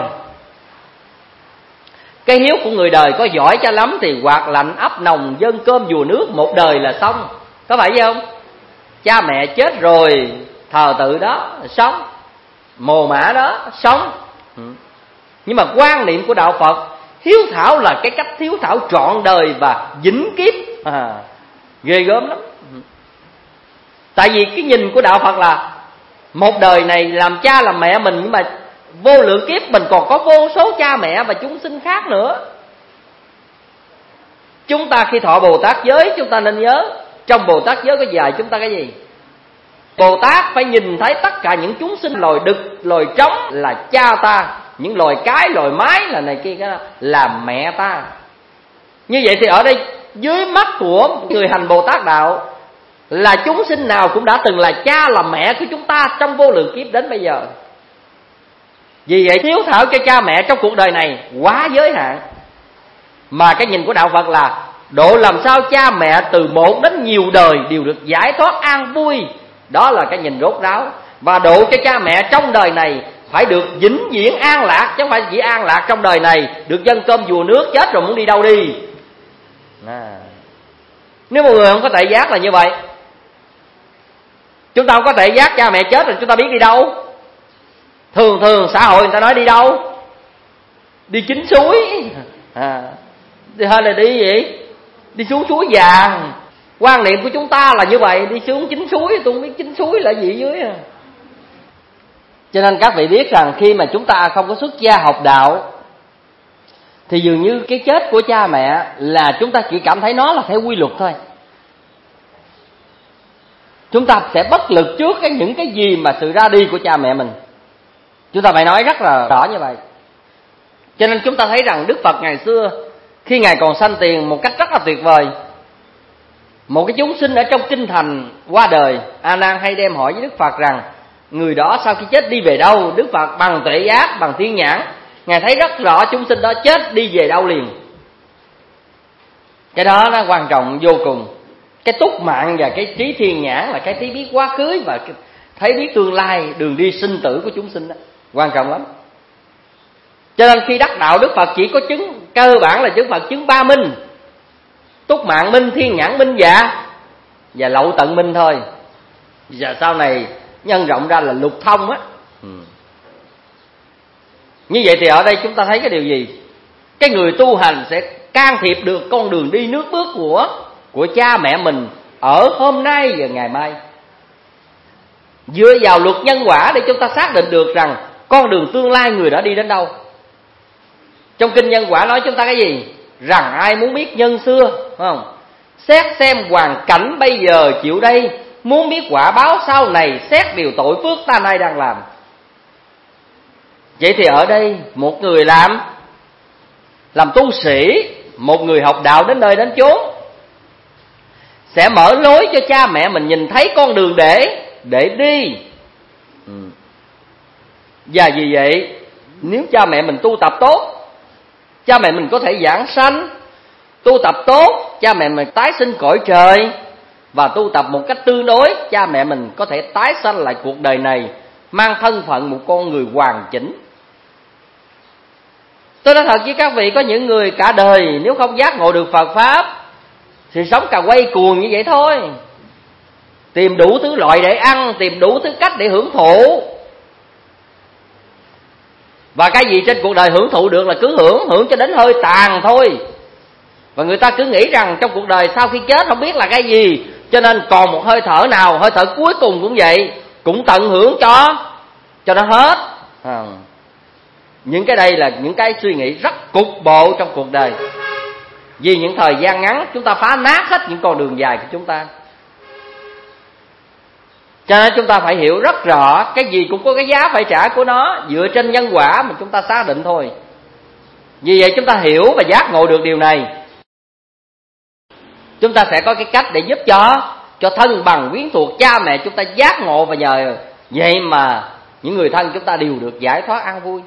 Cái hiếu của người đời có giỏi cho lắm thì quạt lạnh ấp nồng dâng cơm dùa nước một đời là xong. Có phải vậy không? Cha mẹ chết rồi, thờ tự đó sống, mồ mả đó sống. Nhưng mà quan niệm của đạo Phật, hiếu thảo là cái cách hiếu thảo trọn đời và vĩnh kiếp. Ghê gớm lắm. Tại vì cái nhìn của đạo Phật là một đời này làm cha làm mẹ mình, nhưng mà vô lượng kiếp mình còn có vô số cha mẹ và chúng sinh khác nữa. Chúng ta khi thọ Bồ Tát giới, chúng ta nên nhớ trong Bồ Tát giới có dạy chúng ta cái gì? Bồ Tát phải nhìn thấy tất cả những chúng sinh, loài đực, loài trống là cha ta, những loài cái, loài mái là này kia là mẹ ta. Như vậy thì ở đây dưới mắt của người hành Bồ Tát đạo là chúng sinh nào cũng đã từng là cha là mẹ của chúng ta trong vô lượng kiếp đến bây giờ. Vì vậy hiếu thảo cho cha mẹ trong cuộc đời này quá giới hạn. Mà cái nhìn của đạo Phật là độ làm sao cha mẹ từ một đến nhiều đời đều được giải thoát an vui. Đó là cái nhìn rốt ráo. Và độ cho cha mẹ trong đời này phải được vĩnh viễn an lạc, chứ không phải chỉ an lạc trong đời này, được dâng cơm dùa nước, chết rồi muốn đi đâu đi. Nếu một người không có tuệ giác là như vậy. Chúng ta không có tuệ giác, cha mẹ chết rồi chúng ta biết đi đâu. Thường xã hội người ta nói đi đâu? Đi chính suối. Hay là đi gì? Đi xuống suối vàng. Quan niệm của chúng ta là như vậy. Đi xuống chính suối, tôi không biết chính suối là gì dưới. Cho nên các vị biết rằng khi mà chúng ta không có xuất gia học đạo thì dường như cái chết của cha mẹ là chúng ta chỉ cảm thấy nó là theo quy luật thôi. Chúng ta sẽ bất lực trước những cái gì mà sự ra đi của cha mẹ mình. Chúng ta phải nói rất là rõ như vậy. Cho nên chúng ta thấy rằng Đức Phật ngày xưa khi Ngài còn sanh tiền một cách rất là tuyệt vời. Một cái chúng sinh ở trong kinh thành qua đời, A Nan hay đem hỏi với Đức Phật rằng người đó sau khi chết đi về đâu? Đức Phật bằng tuệ giác, bằng thiên nhãn, Ngài thấy rất rõ chúng sinh đó chết đi về đâu liền. Cái đó nó quan trọng vô cùng. Cái túc mạng và cái trí thiên nhãn là cái thấy biết quá khứ và thấy biết tương lai, đường đi sinh tử của chúng sinh đó, quan trọng lắm. Cho nên khi đắc đạo Đức Phật chỉ có chứng cơ bản là Đức Phật chứng ba minh: túc mạng minh, thiên nhãn minh và lậu tận minh thôi. Và sau này nhân rộng ra là lục thông á. Như vậy thì ở đây chúng ta thấy cái điều gì? Cái người tu hành sẽ can thiệp được con đường đi nước bước của cha mẹ mình ở hôm nay và ngày mai, dựa vào luật nhân quả để chúng ta xác định được rằng con đường tương lai người đã đi đến đâu. Trong kinh nhân quả nói chúng ta cái gì? Rằng ai muốn biết nhân xưa, phải không? Xét xem hoàn cảnh bây giờ chịu đây, muốn biết quả báo sau này, xét điều tội phước ta nay đang làm. Vậy thì ở đây một người làm tu sĩ, một người học đạo đến nơi đến chốn sẽ mở lối cho cha mẹ mình nhìn thấy con đường để đi. Và vì vậy nếu cha mẹ mình tu tập tốt, cha mẹ mình có thể giảng sanh. Tu tập tốt, cha mẹ mình tái sinh cõi trời. Và tu tập một cách tương đối, cha mẹ mình có thể tái sanh lại cuộc đời này, mang thân phận một con người hoàn chỉnh. Tôi nói thật với các vị, có những người cả đời nếu không giác ngộ được Phật Pháp thì sống cà quay cuồng như vậy thôi. Tìm đủ thứ loại để ăn, tìm đủ thứ cách để hưởng thụ. Và cái gì trên cuộc đời hưởng thụ được là cứ hưởng cho đến hơi tàn thôi. Và người ta cứ nghĩ rằng trong cuộc đời sau khi chết không biết là cái gì, cho nên còn một hơi thở nào, hơi thở cuối cùng cũng vậy, cũng tận hưởng cho nó hết. Những cái đây là những cái suy nghĩ rất cục bộ trong cuộc đời. Vì những thời gian ngắn chúng ta phá nát hết những con đường dài của chúng ta. Cho nên chúng ta phải hiểu rất rõ cái gì cũng có cái giá phải trả của nó, dựa trên nhân quả mà chúng ta xác định thôi. Vì vậy chúng ta hiểu và giác ngộ được điều này, chúng ta sẽ có cái cách để giúp cho thân bằng quyến thuộc cha mẹ chúng ta giác ngộ, và nhờ vậy mà những người thân chúng ta đều được giải thoát an vui.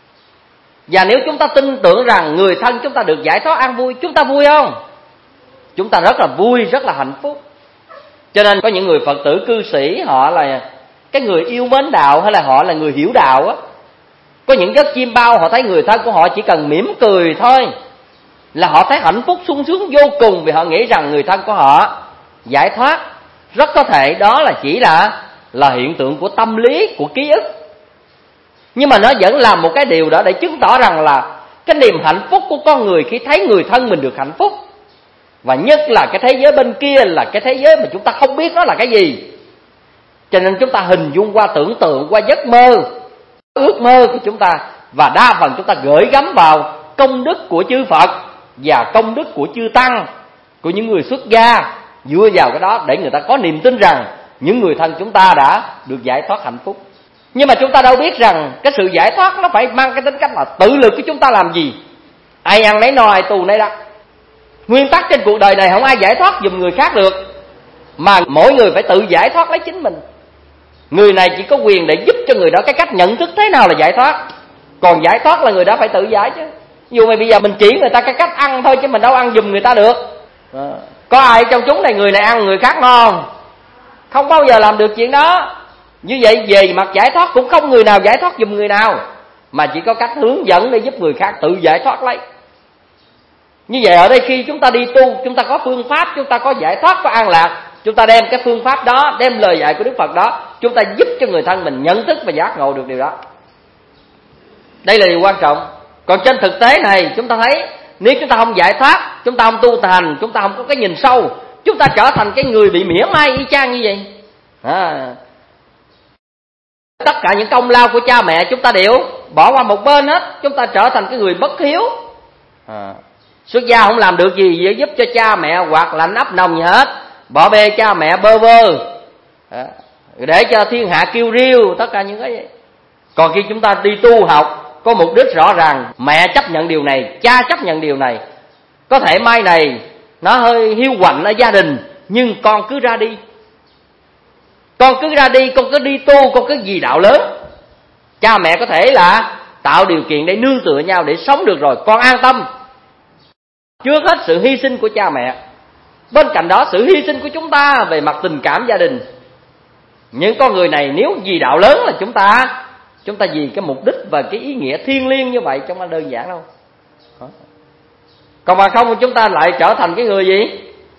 Và nếu chúng ta tin tưởng rằng người thân chúng ta được giải thoát an vui, chúng ta vui không? Chúng ta rất là vui, rất là hạnh phúc. Cho nên có những người Phật tử cư sĩ, họ là cái người yêu mến đạo, hay là họ là người hiểu đạo á. Có những giấc chiêm bao họ thấy người thân của họ chỉ cần mỉm cười thôi là họ thấy hạnh phúc sung sướng vô cùng, vì họ nghĩ rằng người thân của họ giải thoát. Rất có thể đó là chỉ là hiện tượng của tâm lý, của ký ức. Nhưng mà nó vẫn là một cái điều đó để chứng tỏ rằng là cái niềm hạnh phúc của con người khi thấy người thân mình được hạnh phúc. Và nhất là cái thế giới bên kia là cái thế giới mà chúng ta không biết nó là cái gì. Cho nên chúng ta hình dung qua, tưởng tượng qua giấc mơ, ước mơ của chúng ta. Và đa phần chúng ta gửi gắm vào công đức của chư Phật và công đức của chư Tăng, của những người xuất gia. Dựa vào cái đó để người ta có niềm tin rằng những người thân chúng ta đã được giải thoát hạnh phúc. Nhưng mà chúng ta đâu biết rằng cái sự giải thoát nó phải mang cái tính cách là tự lực của chúng ta làm gì. Ai ăn nấy no, ai tù nấy đắc. Nguyên tắc trên cuộc đời này không ai giải thoát giùm người khác được, mà mỗi người phải tự giải thoát lấy chính mình. Người này chỉ có quyền để giúp cho người đó cái cách nhận thức thế nào là giải thoát. Còn giải thoát là người đó phải tự giải chứ. Dù mà bây giờ mình chỉ người ta cái cách ăn thôi, chứ mình đâu ăn giùm người ta được. Có ai trong chúng này người này ăn người khác no không? Không bao giờ làm được chuyện đó. Như vậy về mặt giải thoát cũng không người nào giải thoát giùm người nào, mà chỉ có cách hướng dẫn để giúp người khác tự giải thoát lấy. Như vậy ở đây khi chúng ta đi tu, chúng ta có phương pháp, chúng ta có giải thoát, có an lạc, chúng ta đem cái phương pháp đó, đem lời dạy của Đức Phật đó, chúng ta giúp cho người thân mình nhận thức và giác ngộ được điều đó. Đây là điều quan trọng. Còn trên thực tế này chúng ta thấy, nếu chúng ta không giải thoát, chúng ta không tu hành, chúng ta không có cái nhìn sâu, chúng ta trở thành cái người bị mỉa mai y chang như vậy. Tất cả những công lao của cha mẹ chúng ta đều bỏ qua một bên hết, chúng ta trở thành cái người bất hiếu. Xuất gia không làm được gì để giúp cho cha mẹ hoặc lạnh ấp nồng gì hết, bỏ bê cha mẹ bơ vơ, để cho thiên hạ kêu riêu, tất cả những cái vậy. Còn khi chúng ta đi tu học có mục đích rõ ràng, mẹ chấp nhận điều này, cha chấp nhận điều này. Có thể mai này nó hơi hiu quạnh ở gia đình, nhưng con cứ ra đi, con cứ ra đi, con cứ đi tu, con cứ vì đạo lớn. Cha mẹ có thể là tạo điều kiện để nương tựa nhau để sống được rồi, con an tâm. Trước hết sự hy sinh của cha mẹ, bên cạnh đó sự hy sinh của chúng ta về mặt tình cảm gia đình. Những con người này nếu vì đạo lớn là chúng ta vì cái mục đích và cái ý nghĩa thiêng liêng như vậy, không phải đơn giản đâu. Còn mà không chúng ta lại trở thành cái người gì?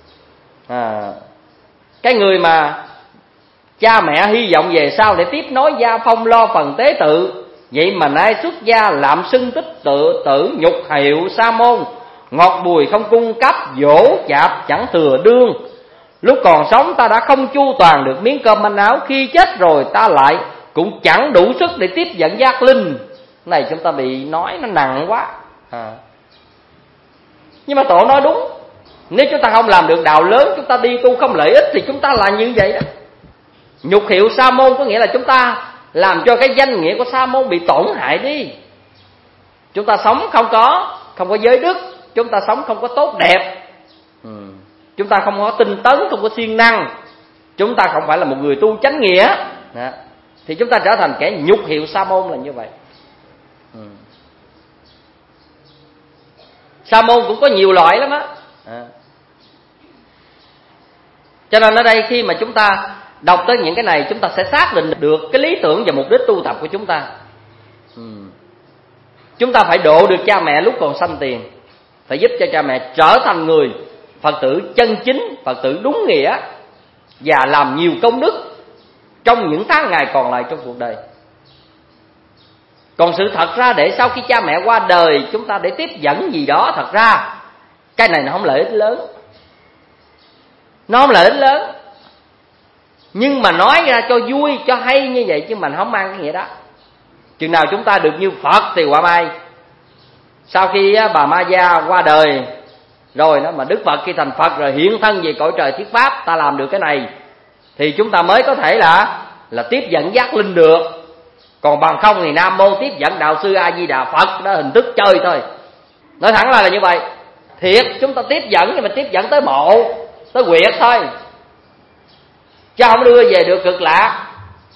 Cái người mà cha mẹ hy vọng về sau để tiếp nối gia phong, lo phần tế tự. Vậy mà nay xuất gia lạm xưng tích tự tử, nhục hiệu sa môn, ngọt bùi không cung cấp, dỗ chạp chẳng thừa đương. Lúc còn sống ta đã không chu toàn được miếng cơm manh áo, khi chết rồi ta lại cũng chẳng đủ sức để tiếp dẫn giác linh. Này chúng ta bị nói nó nặng quá. Nhưng mà Tổ nói đúng. Nếu chúng ta không làm được đạo lớn, chúng ta đi tu không lợi ích, thì chúng ta là như vậy đó. Nhục hiệu sa môn có nghĩa là chúng ta làm cho cái danh nghĩa của sa môn bị tổn hại đi. Chúng ta sống không có giới đức, chúng ta sống không có tốt đẹp, chúng ta không có tinh tấn, không có siêng năng, chúng ta không phải là một người tu chánh nghĩa, thì chúng ta trở thành kẻ nhục hiệu sa môn là như vậy. Sa môn cũng có nhiều loại lắm á. Cho nên ở đây khi mà chúng ta đọc tới những cái này, chúng ta sẽ xác định được cái lý tưởng và mục đích tu tập của chúng ta. Chúng ta phải độ được cha mẹ lúc còn sanh tiền, phải giúp cho cha mẹ trở thành người Phật tử chân chính, Phật tử đúng nghĩa, và làm nhiều công đức trong những tháng ngày còn lại trong cuộc đời. Còn sự thật ra để sau khi cha mẹ qua đời, chúng ta để tiếp dẫn gì đó, thật ra cái này nó không lợi ích lớn. Nó không lợi ích lớn, nhưng mà nói ra cho vui, cho hay như vậy, chứ mình không mang cái nghĩa đó. Chừng nào chúng ta được như Phật thì quả mai. Sau khi bà Ma Gia qua đời rồi đó, mà Đức Phật khi thành Phật rồi hiện thân về cõi trời thuyết pháp, ta làm được cái này thì chúng ta mới có thể là tiếp dẫn giác linh được. Còn bằng không thì Nam Mô tiếp dẫn Đạo Sư A Di Đà Phật, đó hình thức chơi thôi. Nói thẳng là như vậy. Thiệt chúng ta tiếp dẫn, nhưng mà tiếp dẫn tới mộ, tới quyệt thôi, chứ không đưa về được cực lạc.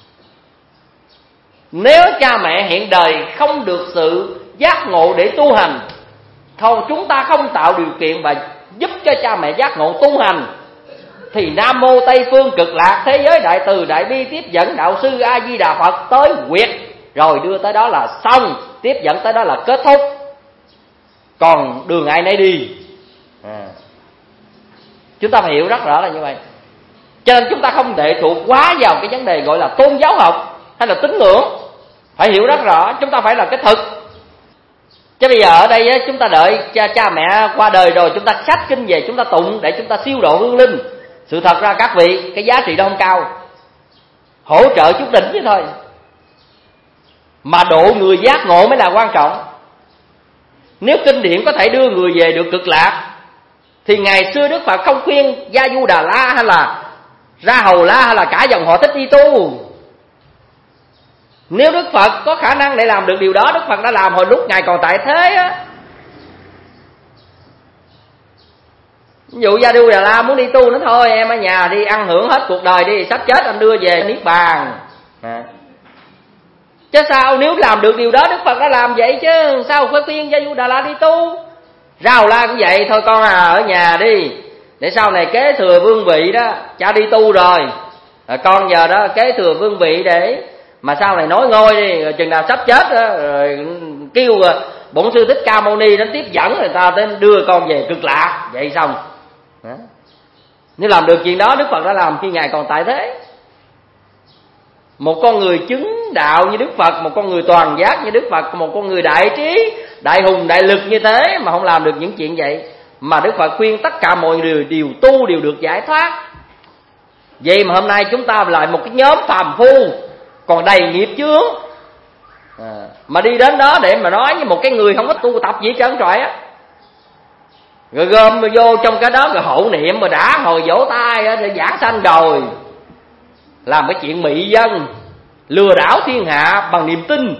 Nếu cha mẹ hiện đời không được sự giác ngộ để tu hành, không, chúng ta không tạo điều kiện và giúp cho cha mẹ giác ngộ tu hành, thì Nam Mô Tây Phương Cực Lạc Thế Giới Đại Từ Đại Bi tiếp dẫn Đạo Sư A Di Đà Phật tới quyệt, rồi đưa tới đó là xong, tiếp dẫn tới đó là kết thúc. Còn đường ai nấy đi. Chúng ta phải hiểu rất rõ là như vậy. Cho nên chúng ta không lệ thuộc quá vào cái vấn đề gọi là tôn giáo học hay là tín ngưỡng. Phải hiểu rất rõ, chúng ta phải là cái thực. Chứ bây giờ ở đây chúng ta đợi cha mẹ qua đời rồi chúng ta xách kinh về chúng ta tụng để chúng ta siêu độ hương linh. Sự thật ra các vị, cái giá trị đó không cao, hỗ trợ chút đỉnh chứ thôi. Mà độ người giác ngộ mới là quan trọng. Nếu kinh điển có thể đưa người về được cực lạc thì ngày xưa Đức Phật không khuyên Gia Du Đà La hay là Ra Hầu La hay là cả dòng họ Thích đi tu. Nếu Đức Phật có khả năng để làm được điều đó, Đức Phật đã làm hồi lúc Ngài còn tại thế á. Ví dụ Gia Du Đà La muốn đi tu nữa thôi, em ở nhà đi ăn hưởng hết cuộc đời đi, sắp chết anh đưa về Niết Bàn. Chứ sao, nếu làm được điều đó Đức Phật đã làm vậy chứ, sao phải khuyên Gia Du Đà La đi tu. Ra Hầu La cũng vậy, thôi con ở nhà đi, để sau này kế thừa vương vị đó, cha đi tu rồi, con giờ đó kế thừa vương vị để mà sau này nối ngôi đi, rồi chừng nào sắp chết đó, rồi kêu Bổn Sư Thích Ca Mâu Ni đến tiếp dẫn người ta đến đưa con về cực lạc, vậy xong. Nếu làm được chuyện đó Đức Phật đã làm khi Ngài còn tại thế. Một con người chứng đạo như Đức Phật, một con người toàn giác như Đức Phật, một con người đại trí, đại hùng, đại lực như thế mà không làm được những chuyện vậy. Mà Đức Phật khuyên tất cả mọi người đều tu, đều được giải thoát. Vậy mà hôm nay chúng ta lại một cái nhóm phàm phu còn đầy nghiệp chướng, mà đi đến đó để mà nói với một cái người không có tu tập gì trơn trọi á, rồi gom vô trong cái đó rồi hộ niệm mà đã hồi vỗ tay để giảng sanh rồi, làm cái chuyện mị dân, lừa đảo thiên hạ bằng niềm tin.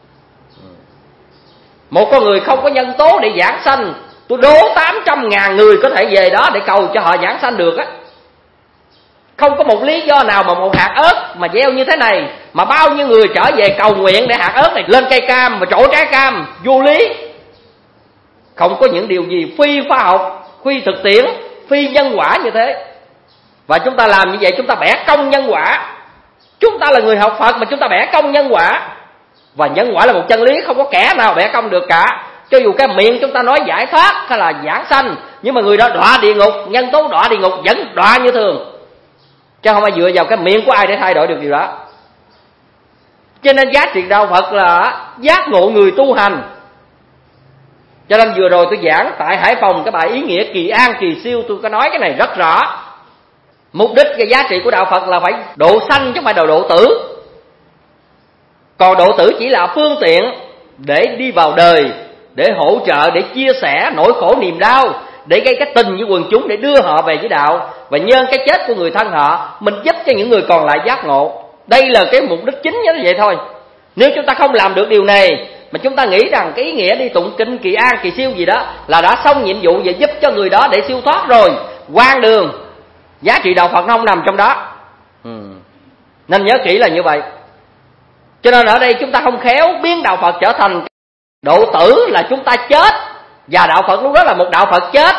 Một con người không có nhân tố để giảng sanh, tôi đố 800.000 người có thể về đó để cầu cho họ giảng sanh được á. Không có một lý do nào mà một hạt ớt mà gieo như thế này mà bao nhiêu người trở về cầu nguyện để hạt ớt này lên cây cam mà trổ trái cam, vô lý. Không có những điều gì phi khoa học, phi thực tiễn, phi nhân quả như thế. Và chúng ta làm như vậy chúng ta bẻ công nhân quả. Chúng ta là người học Phật mà chúng ta bẻ công nhân quả. Và nhân quả là một chân lý, không có kẻ nào bẻ công được cả. Cho dù cái miệng chúng ta nói giải thoát hay là giảng sanh, nhưng mà người đó đọa địa ngục, nhân tố đọa địa ngục vẫn đọa như thường, chứ không ai dựa vào cái miệng của ai để thay đổi được điều đó. Cho nên giá trị đạo Phật là giác ngộ người tu hành. Cho nên vừa rồi tôi giảng tại Hải Phòng cái bài ý nghĩa kỳ an kỳ siêu, tôi có nói cái này rất rõ. Mục đích cái giá trị của đạo Phật là phải độ sanh chứ không phải độ tử. Còn độ tử chỉ là phương tiện để đi vào đời, để hỗ trợ, để chia sẻ nỗi khổ niềm đau, để gây cái tình với quần chúng, để đưa họ về với đạo. Và nhân cái chết của người thân họ, mình giúp cho những người còn lại giác ngộ. Đây là cái mục đích chính như vậy thôi. Nếu chúng ta không làm được điều này mà chúng ta nghĩ rằng cái ý nghĩa đi tụng kinh kỳ an kỳ siêu gì đó là đã xong nhiệm vụ và giúp cho người đó để siêu thoát rồi, quan đường. Giá trị đạo Phật nó không nằm trong đó. Nên nhớ kỹ là như vậy. Cho nên ở đây chúng ta không khéo biến đạo Phật trở thành độ tử là chúng ta chết, và đạo Phật lúc đó là một đạo Phật chết.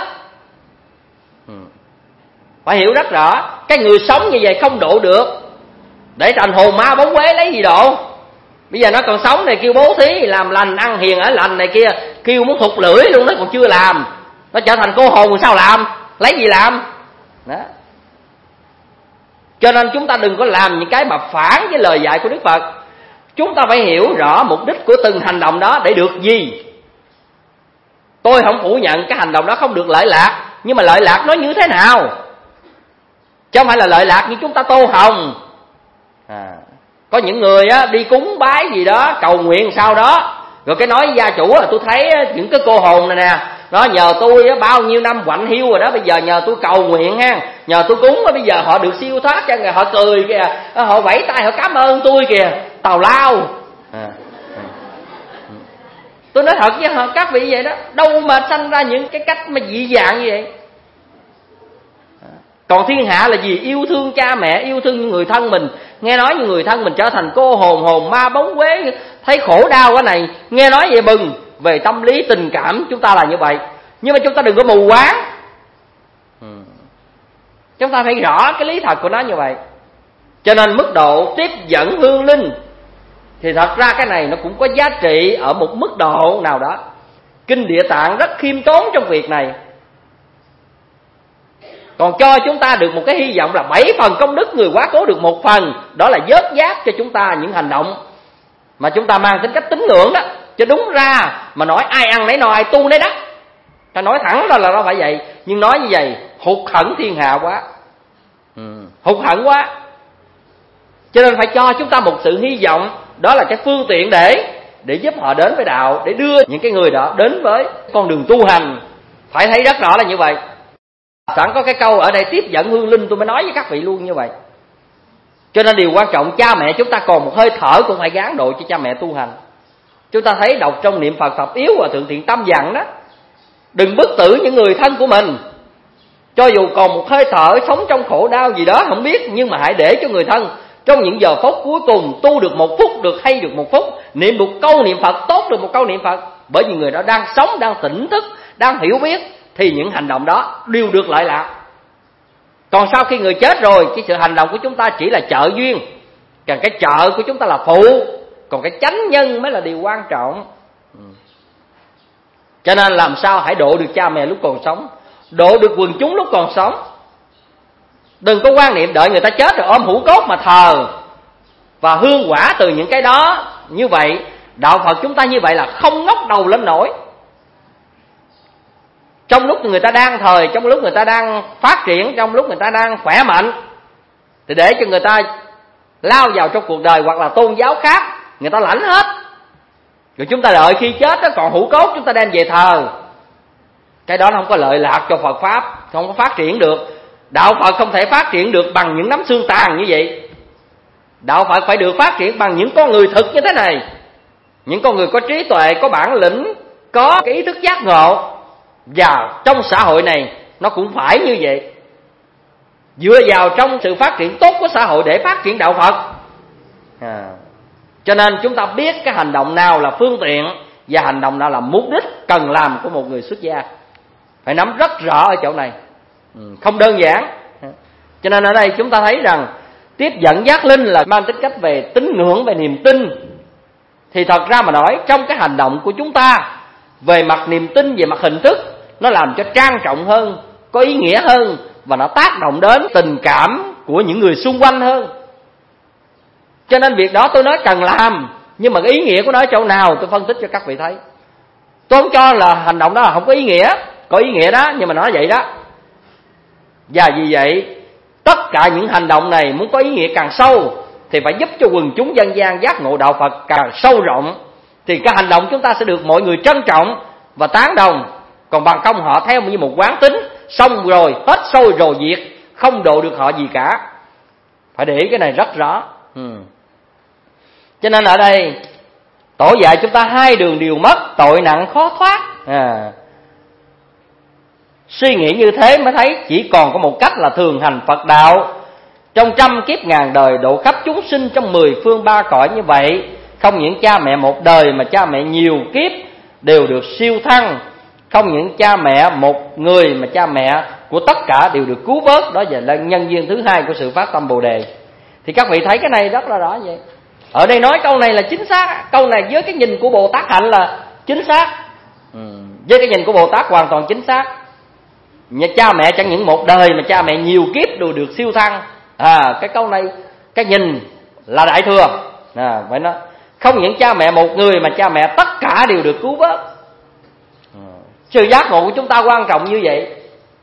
Phải hiểu rất rõ. Cái người sống như vậy không độ được, để thành hồn ma bóng quế lấy gì độ. Bây giờ nó còn sống này kêu bố thí, làm lành, ăn hiền ở lành này kia, kêu muốn thụt lưỡi luôn nó còn chưa làm. Nó trở thành cô hồn sao làm, lấy gì làm đó. Cho nên chúng ta đừng có làm những cái mà phản với lời dạy của Đức Phật. Chúng ta phải hiểu rõ mục đích của từng hành động đó để được gì. Tôi không phủ nhận cái hành động đó không được lợi lạc, nhưng mà lợi lạc nó như thế nào, chứ không phải là lợi lạc như chúng ta tô hồng. Có những người á đi cúng bái gì đó, cầu nguyện sau đó, rồi cái nói với gia chủ là tôi thấy những cái cô hồn này nè, nó nhờ tôi bao nhiêu năm quạnh hiu rồi đó, bây giờ nhờ tôi cầu nguyện ha, nhờ tôi cúng, bây giờ họ được siêu thoát cho người, họ cười kìa, họ vẫy tay họ cảm ơn tôi kìa, tào lao. Tôi nói thật với họ, các vị vậy đó, đâu mà sanh ra những cái cách mà dị dạng như vậy. Còn thiên hạ là gì? Yêu thương cha mẹ, yêu thương những người thân mình. Nghe nói những người thân mình trở thành cô hồn, hồn ma bóng quế, thấy khổ đau cái này, nghe nói vậy bừng. Về tâm lý tình cảm chúng ta là như vậy. Nhưng mà chúng ta đừng có mù quáng. Chúng ta phải rõ cái lý thật của nó như vậy. Cho nên mức độ tiếp dẫn hương linh thì thật ra cái này nó cũng có giá trị ở một mức độ nào đó. Kinh Địa Tạng rất khiêm tốn trong việc này, còn cho chúng ta được một cái hy vọng là 7 phần công đức, người quá cố được 1 phần. Đó là vớt vát cho chúng ta những hành động mà chúng ta mang tính cách tín ngưỡng đó. Chứ đúng ra mà nói ai ăn nấy no, ai tu nấy đắc, ta nói thẳng ra là nó phải vậy. Nhưng nói như vậy hụt hẫng thiên hạ quá, hụt hẫng quá. Cho nên phải cho chúng ta một sự hy vọng. Đó là cái phương tiện để giúp họ đến với đạo, để đưa những cái người đó đến với con đường tu hành. Phải thấy rất rõ là như vậy. Sẵn có cái câu ở đây tiếp dẫn hương linh, tôi mới nói với các vị luôn như vậy. Cho nên điều quan trọng, cha mẹ chúng ta còn một hơi thở cũng phải gán độ cho cha mẹ tu hành. Chúng ta thấy đọc trong niệm Phật Thập Yếu và Thượng Thiện Tâm dặn đó, đừng bức tử những người thân của mình. Cho dù còn một hơi thở, sống trong khổ đau gì đó không biết, nhưng mà hãy để cho người thân trong những giờ phút cuối cùng tu được 1 phút, được hay được 1 phút, niệm một câu niệm Phật tốt được 1 câu niệm Phật. Bởi vì người đó đang sống, đang tỉnh thức, đang hiểu biết, thì những hành động đó đều được lợi lạc. Còn sau khi người chết rồi, cái sự hành động của chúng ta chỉ là trợ duyên, còn cái trợ của chúng ta là phụ, còn cái chánh nhân mới là điều quan trọng. Cho nên làm sao hãy độ được cha mẹ lúc còn sống, độ được quần chúng lúc còn sống. Đừng có quan niệm đợi người ta chết rồi ôm hũ cốt mà thờ và hương quả từ những cái đó. Như vậy đạo Phật chúng ta như vậy là không ngóc đầu lên nổi. Trong lúc người ta đang thời, trong lúc người ta đang phát triển, trong lúc người ta đang khỏe mạnh, thì để cho người ta lao vào trong cuộc đời hoặc là tôn giáo khác, người ta lãnh hết. Rồi chúng ta đợi khi chết đó còn hũ cốt chúng ta đem về thờ. Cái đó nó không có lợi lạc cho Phật Pháp, không có phát triển được. Đạo Phật không thể phát triển được bằng những nắm xương tàn như vậy. Đạo Phật phải được phát triển bằng những con người thực như thế này. Những con người có trí tuệ, có bản lĩnh, có cái ý thức giác ngộ. Và trong xã hội này nó cũng phải như vậy, dựa vào trong sự phát triển tốt của xã hội để phát triển đạo Phật. Cho nên chúng ta biết cái hành động nào là phương tiện và hành động nào là mục đích cần làm của một người xuất gia. Phải nắm rất rõ ở chỗ này, không đơn giản. Cho nên ở đây chúng ta thấy rằng tiếp dẫn giác linh là mang tính cách về tín ngưỡng, về niềm tin. Thì thật ra mà nói, trong cái hành động của chúng ta về mặt niềm tin, về mặt hình thức, nó làm cho trang trọng hơn, có ý nghĩa hơn, và nó tác động đến tình cảm của những người xung quanh hơn. Cho nên việc đó tôi nói cần làm, nhưng mà cái ý nghĩa của nó ở chỗ nào tôi phân tích cho các vị thấy. Tôi không cho là hành động đó là không có ý nghĩa, có ý nghĩa đó, nhưng mà nói vậy đó. Và vì vậy tất cả những hành động này muốn có ý nghĩa càng sâu thì phải giúp cho quần chúng dân gian giác ngộ đạo Phật càng sâu rộng, thì cái hành động chúng ta sẽ được mọi người trân trọng và tán đồng. Còn bằng không họ theo như một quán tính, xong rồi hết sôi rồi diệt, không độ được họ gì cả. Phải để ý cái này rất rõ. Cho nên ở đây tổ dạy chúng ta 2 đường đều mất, tội nặng khó thoát. Suy nghĩ như thế mới thấy chỉ còn có một cách là thường hành Phật đạo, trong trăm kiếp ngàn đời độ khắp chúng sinh trong 10 phương 3 cõi. Như vậy không những cha mẹ một đời mà cha mẹ nhiều kiếp đều được siêu thăng. Không những cha mẹ một người mà cha mẹ của tất cả đều được cứu vớt. Đó là nhân duyên thứ 2 của sự phát tâm Bồ Đề. Thì các vị thấy cái này rất là rõ vậy. Ở đây nói câu này là chính xác. Câu này với cái nhìn của Bồ Tát Hạnh là chính xác. Với cái nhìn của Bồ Tát hoàn toàn chính xác. Cha mẹ chẳng những một đời mà cha mẹ nhiều kiếp đều được siêu thăng. Cái câu này, cái nhìn là đại thừa. Vậy nó không những cha mẹ một người mà cha mẹ tất cả đều được cứu vớt. Sự giác ngộ của chúng ta quan trọng như vậy.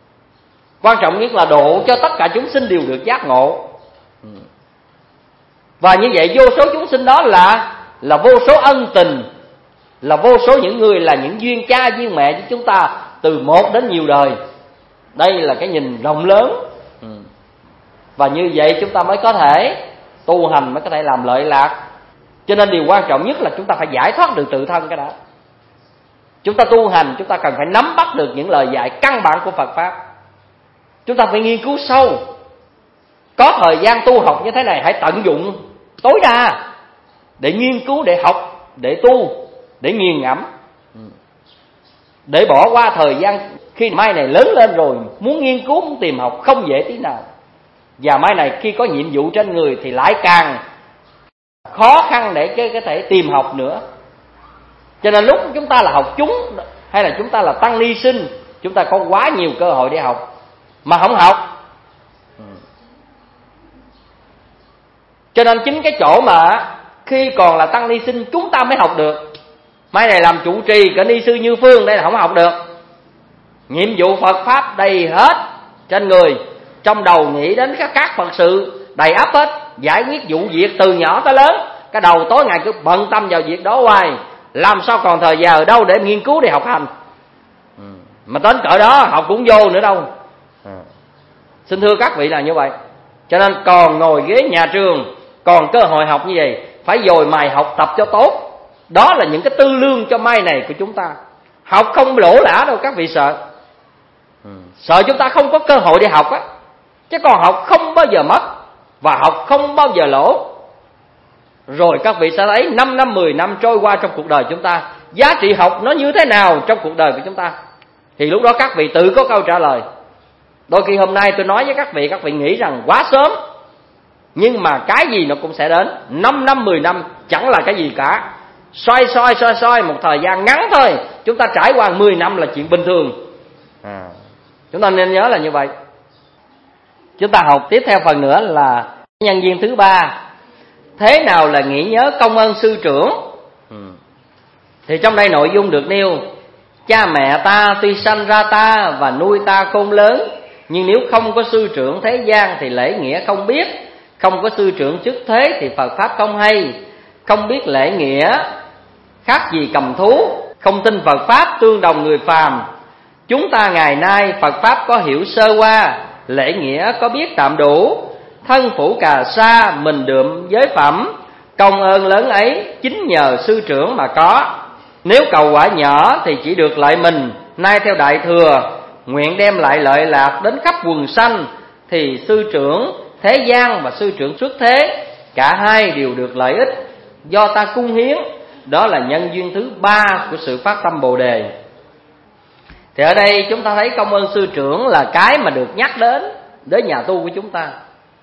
Quan trọng nhất là độ cho tất cả chúng sinh đều được giác ngộ. Và như vậy vô số chúng sinh đó là vô số ân tình, là vô số những người là những duyên cha duyên mẹ với chúng ta từ một đến nhiều đời. Đây là cái nhìn rộng lớn. Và như vậy chúng ta mới có thể tu hành, mới có thể làm lợi lạc. Cho nên điều quan trọng nhất là chúng ta phải giải thoát được tự thân cái đó. Chúng ta tu hành, chúng ta cần phải nắm bắt được những lời dạy căn bản của Phật Pháp. Chúng ta phải nghiên cứu sâu. Có thời gian tu học như thế này, hãy tận dụng tối đa để nghiên cứu, để học, để tu, để nghiền ngẫm. Để bỏ qua thời gian khi mai này lớn lên rồi, muốn nghiên cứu, muốn tìm học không dễ tí nào. Và mai này khi có nhiệm vụ trên người thì lại càng khó khăn để có thể tìm học nữa. Cho nên lúc chúng ta là học chúng hay là chúng ta là tăng ni sinh, chúng ta có quá nhiều cơ hội để học mà không học. Cho nên chính cái chỗ mà khi còn là tăng ni sinh chúng ta mới học được. Mai này làm trụ trì cỡ ni sư Như Phương đây là không học được. Nhiệm vụ Phật Pháp đầy hết trên người, trong đầu nghĩ đến các Phật sự đầy ắp hết, giải quyết vụ việc từ nhỏ tới lớn. Cái đầu tối ngày cứ bận tâm vào việc đó hoài, làm sao còn thời giờ ở đâu để nghiên cứu, để học hành. Mà đến cỡ đó học cũng vô nữa đâu. Xin thưa các vị là như vậy. Cho nên còn ngồi ghế nhà trường, còn cơ hội học như vậy, phải dồi mài học tập cho tốt. Đó là những cái tư lương cho mai này của chúng ta. Học không lỗ lã đâu các vị sợ. Sợ chúng ta không có cơ hội để học á. Chứ còn học không bao giờ mất, và học không bao giờ lỗ. Rồi các vị sẽ thấy 5 năm 10 năm trôi qua trong cuộc đời chúng ta, giá trị học nó như thế nào trong cuộc đời của chúng ta. Thì lúc đó các vị tự có câu trả lời. Đôi khi hôm nay tôi nói với các vị nghĩ rằng quá sớm. Nhưng mà cái gì nó cũng sẽ đến. 5 năm 10 năm chẳng là cái gì cả. Xoay một thời gian ngắn thôi, chúng ta trải qua 10 năm là chuyện bình thường. Chúng ta nên nhớ là như vậy. Chúng ta học tiếp theo phần nữa là nhân duyên thứ 3. Thế nào là nghĩ nhớ công ơn sư trưởng? Thì trong đây nội dung được nêu: cha mẹ ta tuy sanh ra ta và nuôi ta khôn lớn, nhưng nếu không có sư trưởng thế gian thì lễ nghĩa không biết. Không có sư trưởng chức thế thì Phật Pháp không hay. Không biết lễ nghĩa khác gì cầm thú, không tin Phật Pháp tương đồng người phàm. Chúng ta ngày nay Phật Pháp có hiểu sơ qua, lễ nghĩa có biết tạm đủ. Thân phủ cà sa mình đượm giới phẩm, công ơn lớn ấy chính nhờ sư trưởng mà có. Nếu cầu quả nhỏ thì chỉ được lợi mình, nay theo Đại Thừa nguyện đem lại lợi lạc đến khắp quần sanh, thì sư trưởng thế gian và sư trưởng xuất thế cả hai đều được lợi ích do ta cung hiến. Đó là nhân duyên thứ 3 của sự phát tâm Bồ Đề. Thì ở đây chúng ta thấy công ơn sư trưởng là cái mà được nhắc đến nhà tu của chúng ta.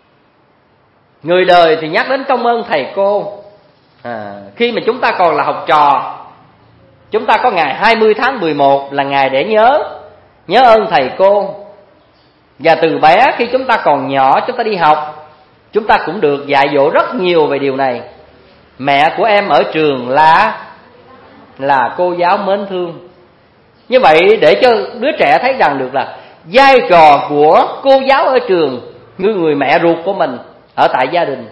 Người đời thì nhắc đến công ơn thầy cô. Khi mà chúng ta còn là học trò, chúng ta có ngày 20 tháng 11 là ngày để nhớ ơn thầy cô. Và từ bé khi chúng ta còn nhỏ, chúng ta đi học, chúng ta cũng được dạy dỗ rất nhiều về điều này. Mẹ của em ở trường là cô giáo mến thương. Như vậy để cho đứa trẻ thấy rằng được là vai trò của cô giáo ở trường như người mẹ ruột của mình ở tại gia đình.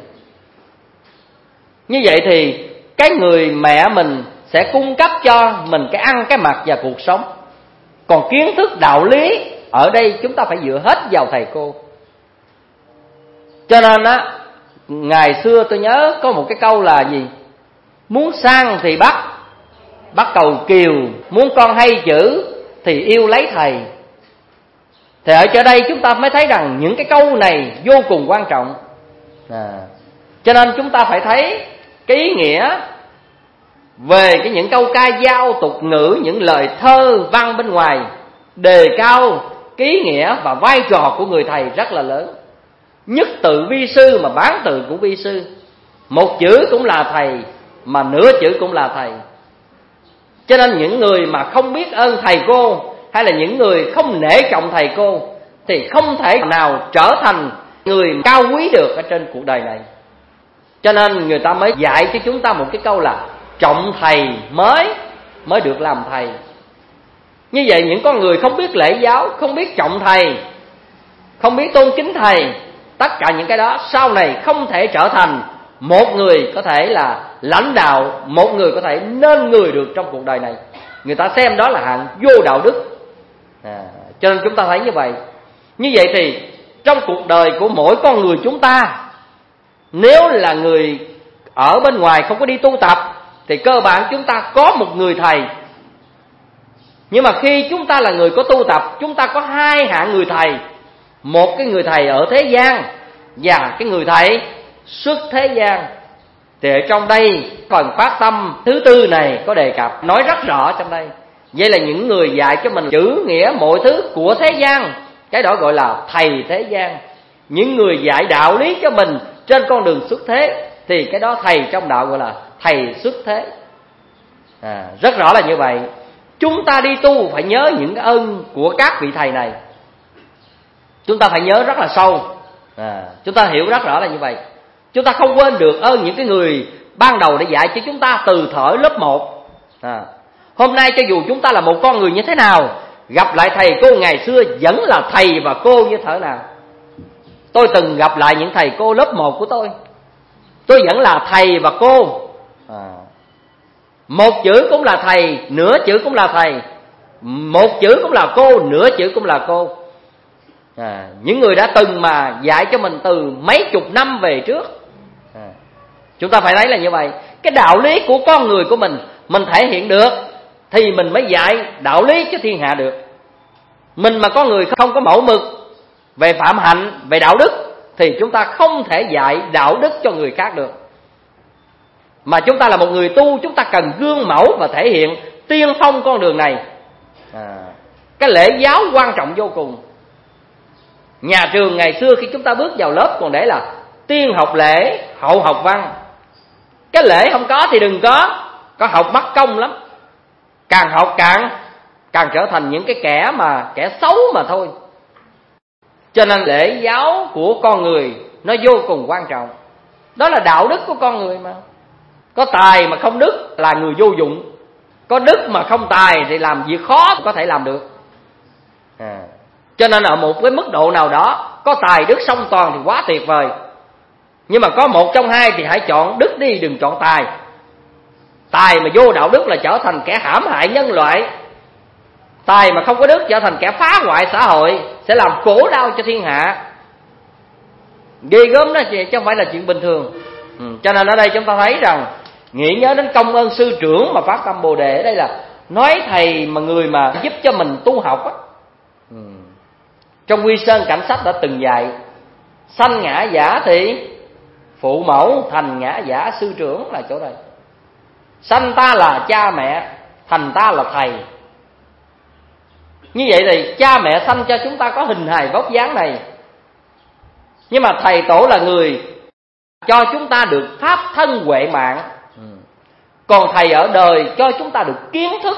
Như vậy thì cái người mẹ mình sẽ cung cấp cho mình cái ăn cái mặc và cuộc sống. Còn kiến thức đạo lý ở đây chúng ta phải dựa hết vào thầy cô. Cho nên á, ngày xưa tôi nhớ có một cái câu là gì? Muốn sang thì bắt cầu kiều, muốn con hay chữ thì yêu lấy thầy. Thì ở chỗ đây chúng ta mới thấy rằng những cái câu này vô cùng quan trọng. Cho nên chúng ta phải thấy cái ý nghĩa về những câu ca dao tục ngữ, những lời thơ văn bên ngoài đề cao cái ý nghĩa và vai trò của người thầy rất là lớn. Nhất tự vi sư mà bán tự cũng vi sư. Một chữ cũng là thầy, mà nửa chữ cũng là thầy. Cho nên những người mà không biết ơn thầy cô, hay là những người không nể trọng thầy cô, thì không thể nào trở thành người cao quý được ở trên cuộc đời này. Cho nên người ta mới dạy cho chúng ta một cái câu là trọng thầy mới được làm thầy. Như vậy những con người không biết lễ giáo, không biết trọng thầy, không biết tôn kính thầy, tất cả những cái đó sau này không thể trở thành một người có thể là lãnh đạo, một người có thể nên người được trong cuộc đời này. Người ta xem đó là hạng vô đạo đức. Cho nên chúng ta thấy như vậy. Như vậy thì trong cuộc đời của mỗi con người chúng ta, nếu là người ở bên ngoài không có đi tu tập thì cơ bản chúng ta có một người thầy. Nhưng mà khi chúng ta là người có tu tập, chúng ta có hai hạng người thầy. Một cái người thầy ở thế gian và cái người thầy xuất thế gian. Thì ở trong đây phần phát tâm thứ tư này có đề cập, nói rất rõ trong đây. Vậy là những người dạy cho mình chữ nghĩa mọi thứ của thế gian, cái đó gọi là thầy thế gian. Những người dạy đạo lý cho mình trên con đường xuất thế thì cái đó thầy trong đạo gọi là thầy xuất thế. Rất rõ là như vậy. Chúng ta đi tu phải nhớ những cái ơn của các vị thầy này. Chúng ta phải nhớ rất là sâu. Chúng ta hiểu rất rõ là như vậy. Chúng ta không quên được ơn những cái người ban đầu để dạy cho chúng ta từ thuở lớp 1. Hôm nay cho dù chúng ta là một con người như thế nào, gặp lại thầy cô ngày xưa vẫn là thầy và cô như thế nào. Tôi từng gặp lại những thầy cô lớp 1 của tôi vẫn là thầy và cô. Một chữ cũng là thầy, nửa chữ cũng là thầy. Một chữ cũng là cô, nửa chữ cũng là cô. Những người đã từng mà dạy cho mình từ mấy chục năm về trước. Chúng ta phải thấy là như vậy. Cái đạo lý của con người của mình thể hiện được thì mình mới dạy đạo lý cho thiên hạ được. Mình mà có người không có mẫu mực về phạm hạnh, về đạo đức thì chúng ta không thể dạy đạo đức cho người khác được. Mà chúng ta là một người tu, chúng ta cần gương mẫu và thể hiện tiên phong con đường này. Cái lễ giáo quan trọng vô cùng. Nhà trường ngày xưa khi chúng ta bước vào lớp còn để là tiên học lễ, hậu học văn. Cái lễ không có thì đừng có học mất công lắm. Càng học càng trở thành những cái kẻ xấu mà thôi. Cho nên lễ giáo của con người nó vô cùng quan trọng. Đó là đạo đức của con người mà. Có tài mà không đức là người vô dụng. Có đức mà không tài thì làm việc khó có thể làm được. Cho nên ở một cái mức độ nào đó, có tài đức song toàn thì quá tuyệt vời. Nhưng mà có một trong hai thì hãy chọn đức đi, đừng chọn tài. Tài mà vô đạo đức là trở thành kẻ hãm hại nhân loại. Tài mà không có đức trở thành kẻ phá hoại xã hội, sẽ làm khổ đau cho thiên hạ. Ghê gớm đó chứ không phải là chuyện bình thường. Cho nên ở đây chúng ta thấy rằng nghĩ nhớ đến công ơn sư trưởng mà phát tâm Bồ Đề ở đây là nói thầy mà người mà giúp cho mình tu học á. Trong Quy Sơn Cảnh Sách đã từng dạy: sanh ngã giả thì phụ mẫu, thành ngã giả sư trưởng, là chỗ đây. Sanh ta là cha mẹ, thành ta là thầy. Như vậy thì cha mẹ sanh cho chúng ta có hình hài vóc dáng này. Nhưng mà thầy tổ là người cho chúng ta được pháp thân huệ mạng. Còn thầy ở đời cho chúng ta được kiến thức.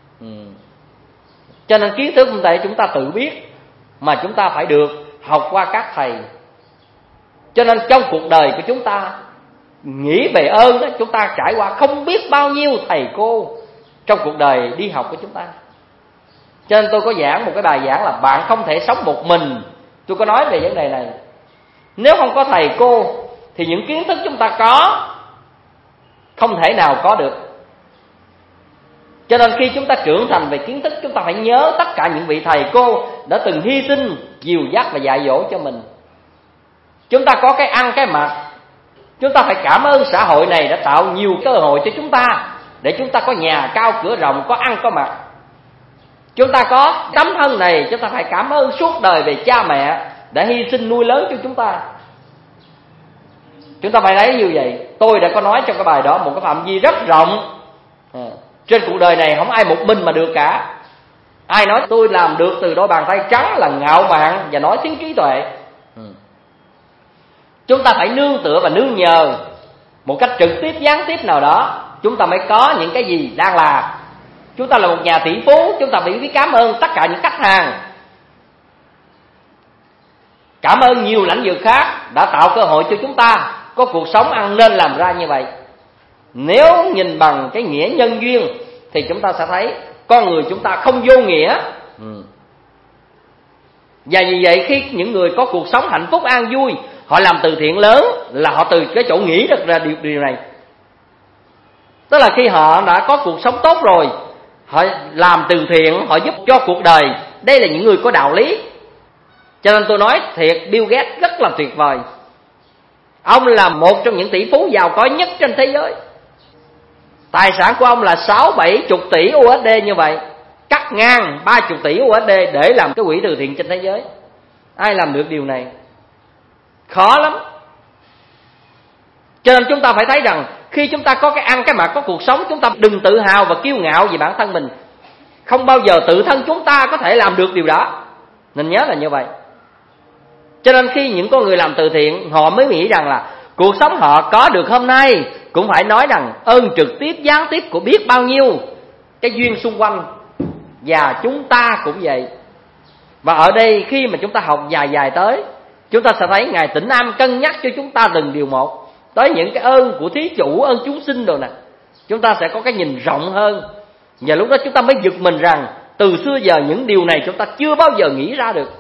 Cho nên kiến thức không phải chúng ta tự biết, mà chúng ta phải được học qua các thầy. Cho nên trong cuộc đời của chúng ta, nghĩ về ơn đó, chúng ta trải qua không biết bao nhiêu thầy cô trong cuộc đời đi học của chúng ta. Cho nên tôi có giảng một cái bài giảng là bạn không thể sống một mình. Tôi có nói về vấn đề này. Nếu không có thầy cô thì những kiến thức chúng ta có không thể nào có được. Cho nên khi chúng ta trưởng thành về kiến thức, chúng ta phải nhớ tất cả những vị thầy cô đã từng hy sinh, dìu dắt và dạy dỗ cho mình. Chúng ta có cái ăn cái mặc, chúng ta phải cảm ơn xã hội này đã tạo nhiều cơ hội cho chúng ta, để chúng ta có nhà cao cửa rộng, có ăn có mặc. Chúng ta có tấm thân này, chúng ta phải cảm ơn suốt đời về cha mẹ đã hy sinh nuôi lớn cho chúng ta. Chúng ta phải thấy như vậy. Tôi đã có nói trong cái bài đó một cái phạm vi rất rộng. Trên cuộc đời này không ai một mình mà được cả. Ai nói tôi làm được từ đôi bàn tay trắng là ngạo mạn và nói thiếu trí tuệ. Chúng ta phải nương tựa và nương nhờ một cách trực tiếp gián tiếp nào đó, chúng ta mới có những cái gì đang là. Chúng ta là một nhà tỷ phú, chúng ta phải biết cảm ơn tất cả những khách hàng, cảm ơn nhiều lãnh vực khác đã tạo cơ hội cho chúng ta có cuộc sống ăn nên làm ra như vậy. Nếu nhìn bằng cái nghĩa nhân duyên thì chúng ta sẽ thấy con người chúng ta không vô nghĩa. Và vì vậy khi những người có cuộc sống hạnh phúc an vui, họ làm từ thiện lớn là họ từ cái chỗ nghĩ được ra điều này. Tức là khi họ đã có cuộc sống tốt rồi, họ làm từ thiện, họ giúp cho cuộc đời. Đây là những người có đạo lý. Cho nên tôi nói thiệt, Bill Gates rất là tuyệt vời. Ông là một trong những tỷ phú giàu có nhất trên thế giới. Tài sản của ông là 60-70 tỷ USD như vậy, cắt ngang 30 tỷ USD để làm cái quỹ từ thiện trên thế giới. Ai làm được điều này? Khó lắm. Cho nên chúng ta phải thấy rằng khi chúng ta có cái ăn cái mặc, có cuộc sống, chúng ta đừng tự hào và kiêu ngạo về bản thân mình. Không bao giờ tự thân chúng ta có thể làm được điều đó. Nên nhớ là như vậy. Cho nên khi những con người làm từ thiện, họ mới nghĩ rằng là cuộc sống họ có được hôm nay cũng phải nói rằng ơn trực tiếp gián tiếp của biết bao nhiêu cái duyên xung quanh. Và chúng ta cũng vậy. Và ở đây khi mà chúng ta học dài tới, chúng ta sẽ thấy Ngài Tĩnh Nam cân nhắc cho chúng ta từng điều một, tới những cái ơn của thí chủ, ơn chúng sinh đồ nè. Chúng ta sẽ có cái nhìn rộng hơn. Và lúc đó chúng ta mới giật mình rằng từ xưa giờ những điều này chúng ta chưa bao giờ nghĩ ra được.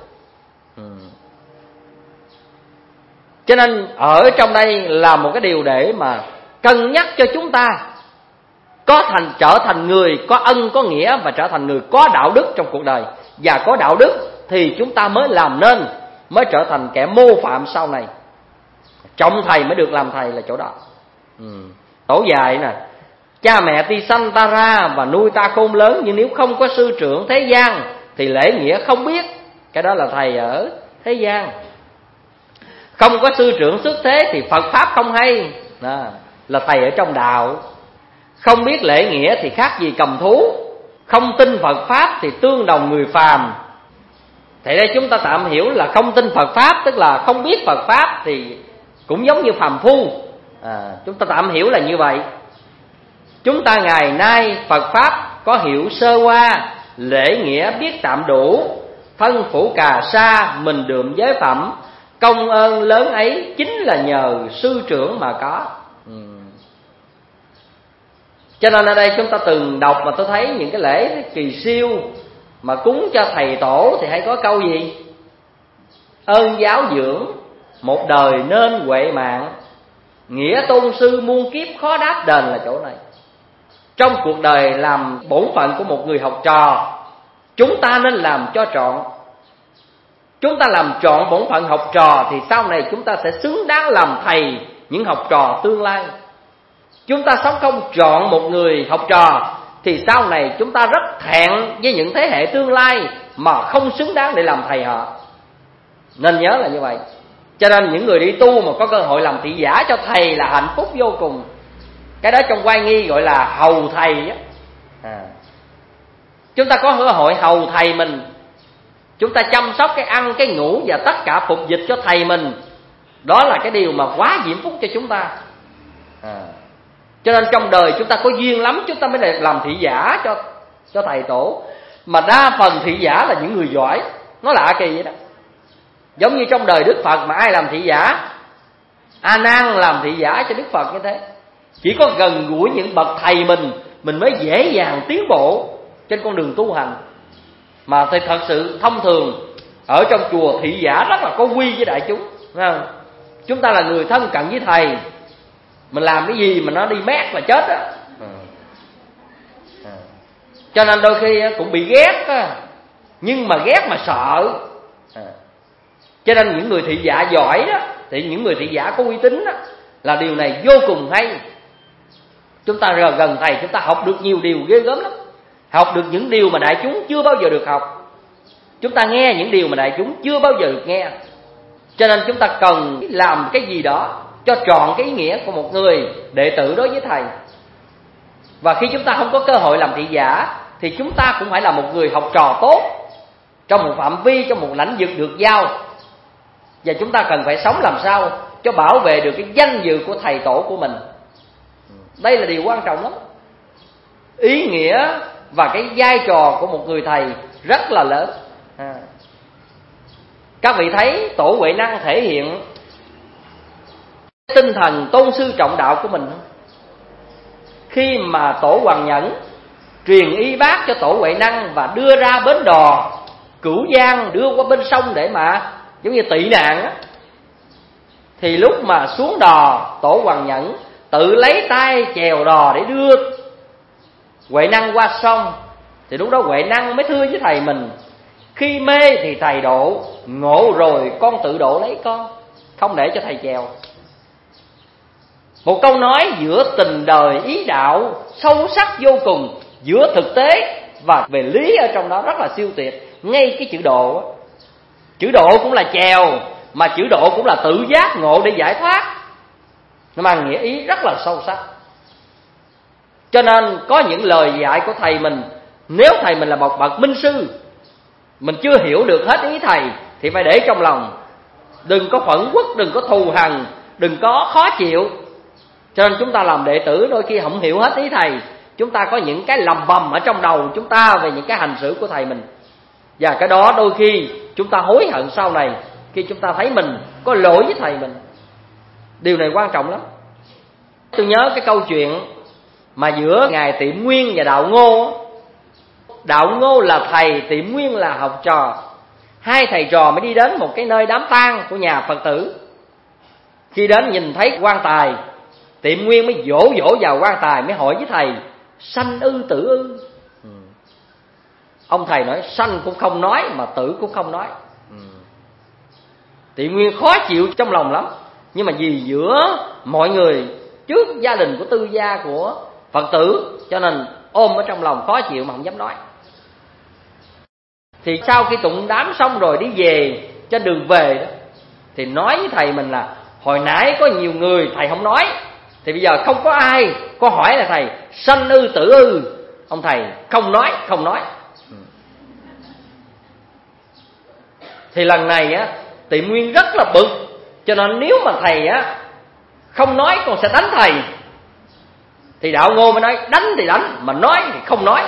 Cho nên ở trong đây là một cái điều để mà cân nhắc cho chúng ta trở thành người có ân, có nghĩa và trở thành người có đạo đức trong cuộc đời. Và có đạo đức thì chúng ta mới làm nên, mới trở thành kẻ mô phạm sau này. Trọng thầy mới được làm thầy là chỗ đó. Tổ dạy nè: cha mẹ tuy sanh ta ra và nuôi ta khôn lớn, nhưng nếu không có sư trưởng thế gian thì lễ nghĩa không biết. Cái đó là thầy ở thế gian. Không có sư trưởng xuất thế thì Phật Pháp không hay. Đó, là thầy ở trong đạo. Không biết lễ nghĩa thì khác gì cầm thú. Không tin Phật Pháp thì tương đồng người phàm. Thì đây chúng ta tạm hiểu là không tin Phật Pháp, tức là không biết Phật Pháp thì cũng giống như phàm phu. Chúng ta tạm hiểu là như vậy. Chúng ta ngày nay Phật Pháp có hiểu sơ qua, lễ nghĩa biết tạm đủ, thân phủ cà sa mình đượm giới phẩm. Công ơn lớn ấy chính là nhờ sư trưởng mà có. Cho nên ở đây chúng ta từng đọc mà tôi thấy những cái lễ kỳ siêu mà cúng cho thầy tổ thì hay có câu gì? Ơn giáo dưỡng một đời nên huệ mạng, nghĩa tôn sư muôn kiếp khó đáp đền là chỗ này. Trong cuộc đời làm bổn phận của một người học trò, chúng ta nên làm cho trọn. Chúng ta làm trọn bổn phận học trò thì sau này chúng ta sẽ xứng đáng làm thầy những học trò tương lai. Chúng ta sống không trọn một người học trò thì sau này chúng ta rất thẹn với những thế hệ tương lai mà không xứng đáng để làm thầy họ. Nên nhớ là như vậy. Cho nên những người đi tu mà có cơ hội làm thị giả cho thầy là hạnh phúc vô cùng. Cái đó trong Oai Nghi gọi là hầu thầy á. Chúng ta có cơ hội hầu thầy mình, chúng ta chăm sóc cái ăn, cái ngủ và tất cả phục dịch cho thầy mình. Đó là cái điều mà quá diễm phúc cho chúng ta. Cho nên trong đời chúng ta có duyên lắm, chúng ta mới làm thị giả cho thầy tổ. Mà đa phần thị giả là những người giỏi. Nó lạ kỳ vậy đó. Giống như trong đời Đức Phật mà ai làm thị giả? A Nan làm thị giả cho Đức Phật như thế. Chỉ có gần gũi những bậc thầy mình mới dễ dàng tiến bộ trên con đường tu hành. Mà thì thật sự thông thường ở trong chùa thị giả rất là có quy với đại chúng, phải không? Chúng ta là người thân cận với thầy, mình làm cái gì mà nó đi mét là chết á. Cho nên đôi khi cũng bị ghét á, nhưng mà ghét mà sợ. Cho nên những người thị giả giỏi đó, thì những người thị giả có uy tín đó, là điều này vô cùng hay. Chúng ta gần thầy chúng ta học được nhiều điều ghê gớm lắm. Học được những điều mà đại chúng chưa bao giờ được học. Chúng ta nghe những điều mà đại chúng chưa bao giờ được nghe. Cho nên chúng ta cần làm cái gì đó cho trọn cái ý nghĩa của một người đệ tử đối với thầy. Và khi chúng ta không có cơ hội làm thị giả thì chúng ta cũng phải là một người học trò tốt, trong một phạm vi, trong một lãnh vực được giao. Và chúng ta cần phải sống làm sao cho bảo vệ được cái danh dự của thầy tổ của mình. Đây là điều quan trọng lắm. Ý nghĩa và cái vai trò của một người thầy rất là lớn. Các vị thấy Tổ Huệ Năng thể hiện tinh thần tôn sư trọng đạo của mình không? Khi mà Tổ Hoàng Nhẫn truyền y bác cho Tổ Huệ Năng và đưa ra bến đò Cửu Giang, đưa qua bên sông để mà giống như tị nạn á, Thì lúc mà xuống đò, Tổ Hoàng Nhẫn tự lấy tay chèo đò để đưa Huệ Năng qua sông. Thì lúc đó Huệ Năng mới thưa với thầy mình: khi mê thì thầy độ, ngộ rồi con tự độ lấy con, không để cho thầy chèo. Một câu nói giữa tình đời ý đạo sâu sắc vô cùng, giữa thực tế và về lý ở trong đó rất là siêu tuyệt. Ngay cái chữ độ, chữ độ cũng là chèo, mà chữ độ cũng là tự giác ngộ để giải thoát, nó mang nghĩa ý rất là sâu sắc. Cho nên có những lời dạy của thầy mình, nếu thầy mình là một bậc minh sư, mình chưa hiểu được hết ý thầy thì phải để trong lòng, đừng có phẫn uất, đừng có thù hằn, đừng có khó chịu. Cho nên chúng ta làm đệ tử đôi khi không hiểu hết ý thầy, chúng ta có những cái lầm bầm ở trong đầu chúng ta về những cái hành xử của thầy mình, và cái đó đôi khi chúng ta hối hận sau này khi chúng ta thấy mình có lỗi với thầy mình. Điều này quan trọng lắm. Tôi nhớ cái câu chuyện mà giữa Ngài Tiệm Nguyên và Đạo Ngô. Đạo Ngô là thầy, Tiệm Nguyên là học trò. Hai thầy trò mới đi đến một cái nơi đám tang của nhà Phật tử. Khi đến nhìn thấy quan tài, Tiệm Nguyên mới dỗ vào quan tài, mới hỏi với thầy: sanh ư tử ư? Ông thầy nói sanh cũng không nói, mà tử cũng không nói. Tiệm Nguyên khó chịu trong lòng lắm, nhưng mà vì giữa mọi người, trước gia đình của tư gia của Phật tử, cho nên ôm ở trong lòng khó chịu mà không dám nói. Thì sau khi tụng đám xong rồi đi về, trên đường về đó, thì nói với thầy mình là hồi nãy có nhiều người thầy không nói, thì bây giờ không có ai có hỏi là thầy sanh ư tử ư. Ông thầy không nói. Thì lần này á, Tiệm Nguyên rất là bực, cho nên nếu mà thầy á không nói con sẽ đánh thầy. Thì Đạo Ngô mới nói đánh thì đánh, mà nói thì không nói.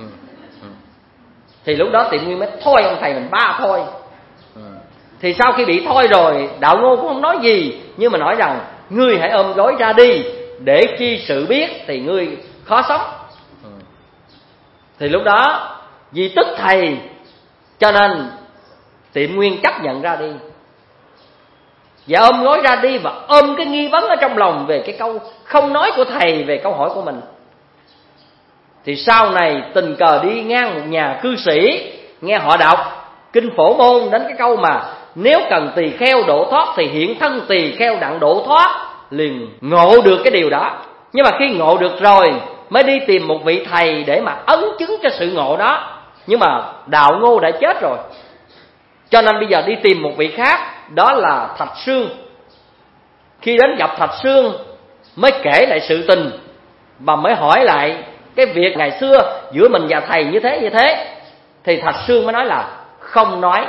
Thì lúc đó Tiệm Nguyên mới thôi ông thầy mình 3 thôi. Thì sau khi bị thôi rồi, Đạo Ngô cũng không nói gì, nhưng mà nói rằng ngươi hãy ôm gối ra đi, để chi sự biết thì ngươi khó sống. Thì lúc đó vì tức thầy, cho nên Tiệm Nguyên chấp nhận ra đi, và ôm gối ra đi, và ôm cái nghi vấn ở trong lòng về cái câu không nói của thầy về câu hỏi của mình. Thì sau này tình cờ đi ngang một nhà cư sĩ, nghe họ đọc kinh Phổ Môn đến cái câu mà nếu cần tỳ kheo độ thoát thì hiện thân tỳ kheo đặng độ thoát, liền ngộ được cái điều đó. Nhưng mà khi ngộ được rồi mới đi tìm một vị thầy để mà ấn chứng cho sự ngộ đó. Nhưng mà Đạo Ngô đã chết rồi, cho nên bây giờ đi tìm một vị khác, đó là Thạch Sương. Khi đến gặp Thạch Sương mới kể lại sự tình, và mới hỏi lại cái việc ngày xưa giữa mình và thầy như thế. Thì Thạch Sương mới nói là không nói.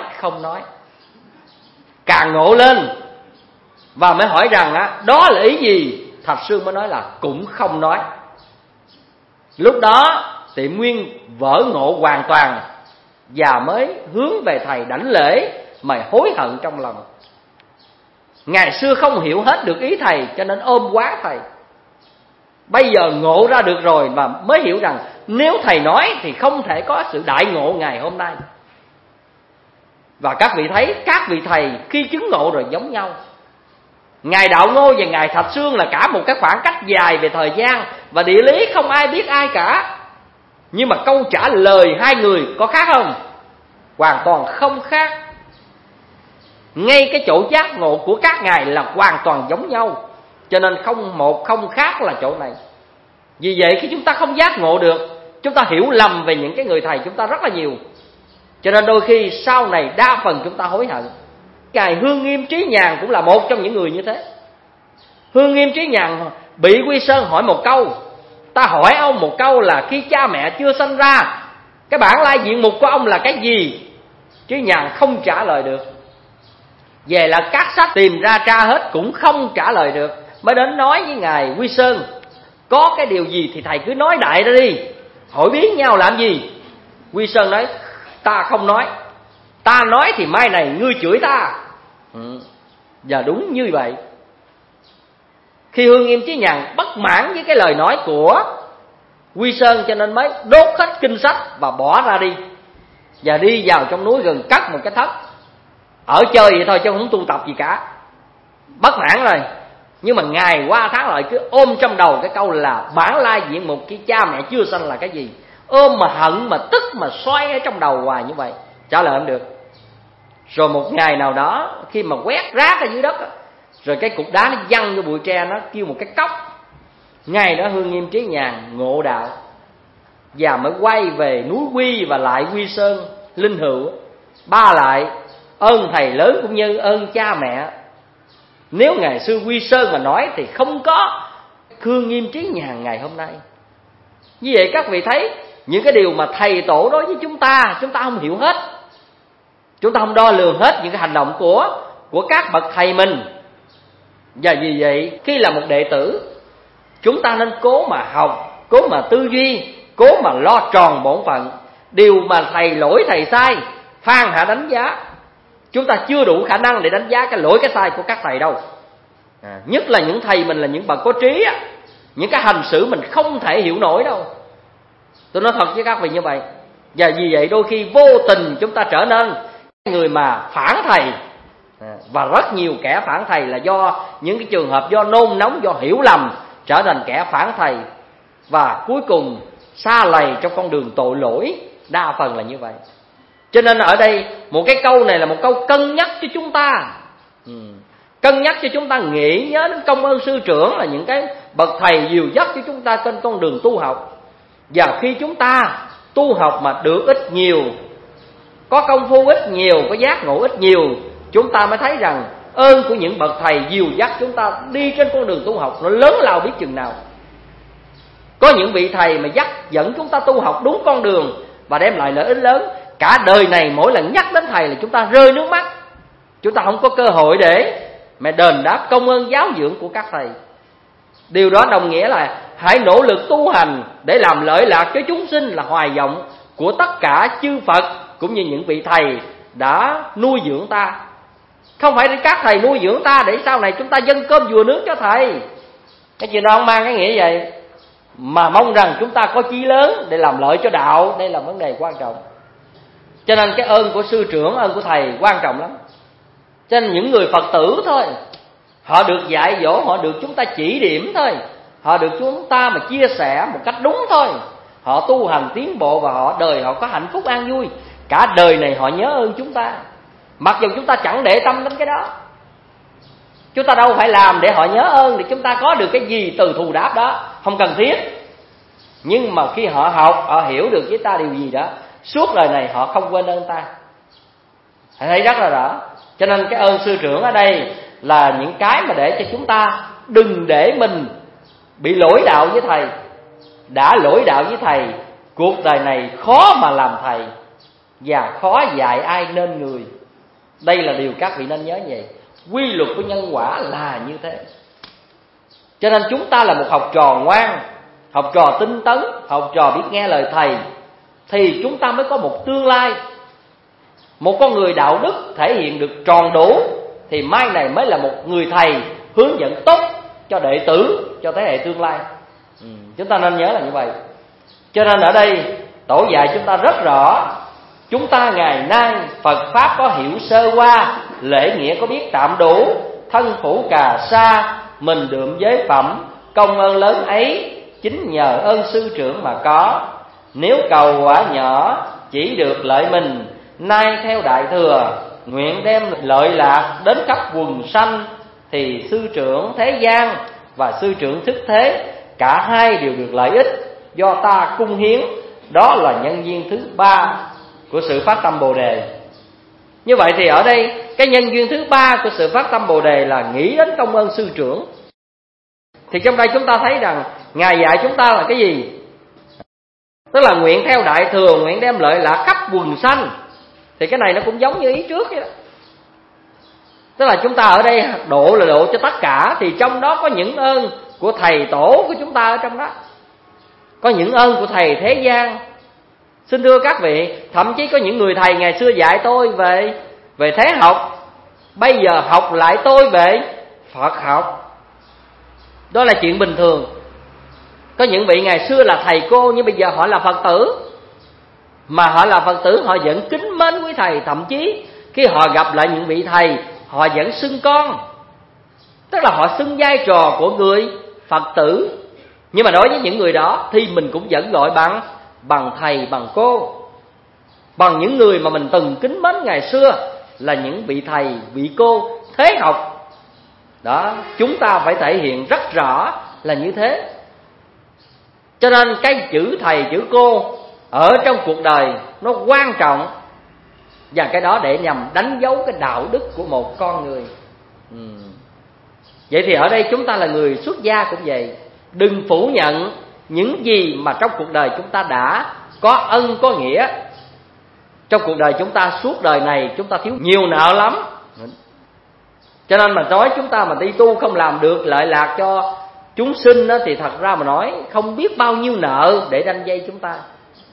Càng ngộ lên, và mới hỏi rằng á, đó là ý gì? Thạch Sương mới nói là cũng không nói. Lúc đó Tiệm Nguyên vỡ ngộ hoàn toàn, và mới hướng về thầy đảnh lễ mà hối hận trong lòng. Ngày xưa không hiểu hết được ý thầy, cho nên ôm quá thầy. Bây giờ ngộ ra được rồi, mà mới hiểu rằng nếu thầy nói thì không thể có sự đại ngộ ngày hôm nay. Và các vị thấy, các vị thầy khi chứng ngộ rồi giống nhau. Ngài Đạo Ngô và Ngài Thạch Sương là cả một cái khoảng cách dài về thời gian và địa lý, không ai biết ai cả. Nhưng mà câu trả lời hai người có khác không? Hoàn toàn không khác. Ngay cái chỗ giác ngộ của các ngài là hoàn toàn giống nhau, cho nên không một không khác là chỗ này. Vì vậy khi chúng ta không giác ngộ được, chúng ta hiểu lầm về những cái người thầy chúng ta rất là nhiều. Cho nên đôi khi sau này đa phần chúng ta hối hận. Ngài Hương Nghiêm Trí Nhàn cũng là một trong những người như thế. Hương Nghiêm Trí Nhàn bị Quy Sơn hỏi một câu: ta hỏi ông một câu là khi cha mẹ chưa sinh ra, cái bản lai diện mục của ông là cái gì? Trí Nhàn không trả lời được. Về là các sách tìm ra tra hết cũng không trả lời được. Mới đến nói với Ngài Quy Sơn: có cái điều gì thì thầy cứ nói đại ra đi, hỏi biến nhau làm gì? Quy Sơn nói: ta không nói. Ta nói thì mai này ngươi chửi ta. Và đúng như vậy. Khi Hương Nghiêm Trí Nhàn bất mãn với cái lời nói của Quy Sơn, cho nên mới đốt hết kinh sách và bỏ ra đi, và đi vào trong núi gần cắt một cái thất, ở chơi vậy thôi chứ không tu tập gì cả. bất mãn rồi. Nhưng mà ngày qua tháng lại cứ ôm trong đầu cái câu là bản lai diện một cái cha mẹ chưa sanh là cái gì. Ôm mà hận mà tức mà xoay ở trong đầu hoài như vậy, trả lời không được. Rồi một ngày nào đó khi mà quét rác ở dưới đất, rồi cái cục đá nó văng vô bụi tre, nó kêu một cái cốc. Ngày đó Hương Nghiêm Trí Nhàn ngộ đạo và mới quay về núi Quy và lại Quy Sơn linh hữu, ba lại ơn thầy lớn cũng như ơn cha mẹ. Nếu ngày xưa Quy Sơn mà nói thì không có Hương Nghiêm Trí Nhàn ngày hôm nay. Như vậy các vị thấy những cái điều mà thầy tổ đối với chúng ta không hiểu hết, chúng ta không đo lường hết những cái hành động của các bậc thầy mình. Và vì vậy khi là một đệ tử, chúng ta nên cố mà học, cố mà tư duy, cố mà lo tròn bổn phận. Điều mà thầy lỗi thầy sai, phan hạ đánh giá. Chúng ta chưa đủ khả năng để đánh giá cái lỗi cái sai của các thầy đâu. Nhất là những thầy mình là những bậc có trí á, những cái hành xử mình không thể hiểu nổi đâu. Tôi nói thật với các vị như vậy. Và vì vậy đôi khi vô tình chúng ta trở nên người mà phản thầy. Và rất nhiều kẻ phản thầy là do những cái trường hợp do nôn nóng, do hiểu lầm trở thành kẻ phản thầy, và cuối cùng sa lầy trong con đường tội lỗi. Đa phần là như vậy. Cho nên ở đây một cái câu này là một câu cân nhắc cho chúng ta, cân nhắc cho chúng ta nghĩ nhớ đến công ơn sư trưởng là những cái bậc thầy dìu dắt cho chúng ta trên con đường tu học. Và khi chúng ta tu học mà được ít nhiều, có công phu ít nhiều, có giác ngộ ít nhiều, chúng ta mới thấy rằng ơn của những bậc thầy dìu dắt chúng ta đi trên con đường tu học nó lớn lao biết chừng nào. Có những vị thầy mà dẫn chúng ta tu học đúng con đường và đem lại lợi ích lớn. Cả đời này mỗi lần nhắc đến thầy là chúng ta rơi nước mắt, chúng ta không có cơ hội để mà đền đáp công ơn giáo dưỡng của các thầy. Điều đó đồng nghĩa là hãy nỗ lực tu hành để làm lợi lạc cho chúng sinh là hoài vọng của tất cả chư Phật cũng như những vị thầy đã nuôi dưỡng ta. Không phải các thầy nuôi dưỡng ta để sau này chúng ta dâng cơm dùa nước cho thầy. Cái chuyện đó không mang cái nghĩa vậy. Mà mong rằng chúng ta có chí lớn để làm lợi cho đạo. Đây là vấn đề quan trọng. Cho nên cái ơn của sư trưởng, ơn của thầy quan trọng lắm. Cho nên những người Phật tử thôi, họ được dạy dỗ, họ được chúng ta chỉ điểm thôi, họ được chúng ta mà chia sẻ một cách đúng thôi, họ tu hành tiến bộ và đời họ có hạnh phúc an vui. Cả đời này họ nhớ ơn chúng ta, mặc dù chúng ta chẳng để tâm đến cái đó. Chúng ta đâu phải làm để họ nhớ ơn để chúng ta có được cái gì từ thù đáp đó, không cần thiết. Nhưng mà khi họ học, họ hiểu được với ta điều gì đó, suốt đời này họ không quên ơn ta. Hãy thấy rất là rõ. Cho nên cái ơn sư trưởng ở đây là những cái mà để cho chúng ta đừng để mình bị lỗi đạo với thầy. Đã lỗi đạo với thầy, cuộc đời này khó mà làm thầy và khó dạy ai nên người. Đây là điều các vị nên nhớ vậy. Quy luật của nhân quả là như thế. Cho nên chúng ta là một học trò ngoan, học trò tinh tấn, học trò biết nghe lời thầy, thì chúng ta mới có một tương lai. Một con người đạo đức thể hiện được tròn đủ thì mai này mới là một người thầy hướng dẫn tốt cho đệ tử, cho thế hệ tương lai. Chúng ta nên nhớ là như vậy. Cho nên ở đây tổ dạy chúng ta rất rõ. Chúng ta ngày nay Phật Pháp có hiểu sơ qua, lễ nghĩa có biết tạm đủ, thân phủ cà sa, mình đượm giới phẩm. Công ơn lớn ấy chính nhờ ơn sư trưởng mà có. Nếu cầu quả nhỏ chỉ được lợi mình, nay theo đại thừa nguyện đem lợi lạc đến khắp quần sanh, thì sư trưởng thế gian và sư trưởng thức thế cả hai đều được lợi ích do ta cung hiến. Đó là nhân duyên thứ ba của sự phát tâm Bồ Đề. Như vậy thì ở đây cái nhân duyên thứ ba của sự phát tâm Bồ Đề là nghĩ đến công ơn sư trưởng. Thì trong đây chúng ta thấy rằng Ngài dạy chúng ta là cái gì? Tức là nguyện theo đại thừa, nguyện đem lợi lạc khắp quần sanh. Thì cái này nó cũng giống như ý trước vậy đó. Tức là chúng ta ở đây độ là độ cho tất cả. Thì trong đó có những ơn của thầy tổ của chúng ta ở trong đó, có những ơn của thầy thế gian. Xin thưa các vị, thậm chí có những người thầy ngày xưa dạy tôi về thế học, bây giờ học lại tôi về Phật học. Đó là chuyện bình thường. Có những vị ngày xưa là thầy cô, nhưng bây giờ họ là Phật tử. Mà họ là Phật tử, họ vẫn kính mến quý thầy. Thậm chí khi họ gặp lại những vị thầy, họ vẫn xưng con. Tức là họ xưng vai trò của người Phật tử, nhưng mà đối với những người đó thì mình cũng vẫn gọi bằng thầy, bằng cô, bằng những người mà mình từng kính mến ngày xưa, là những vị thầy, vị cô thế học. Đó, chúng ta phải thể hiện rất rõ là như thế. Cho nên cái chữ thầy, chữ cô ở trong cuộc đời nó quan trọng, và cái đó để nhằm đánh dấu cái đạo đức của một con người. Vậy thì ở đây chúng ta là người xuất gia cũng vậy. Đừng phủ nhận những gì mà trong cuộc đời chúng ta đã có ân có nghĩa. Trong cuộc đời chúng ta suốt đời này chúng ta thiếu nhiều nợ lắm. Cho nên mà nói chúng ta mà đi tu không làm được lợi lạc cho chúng sinh đó, thì thật ra mà nói không biết bao nhiêu nợ để đanh dây chúng ta.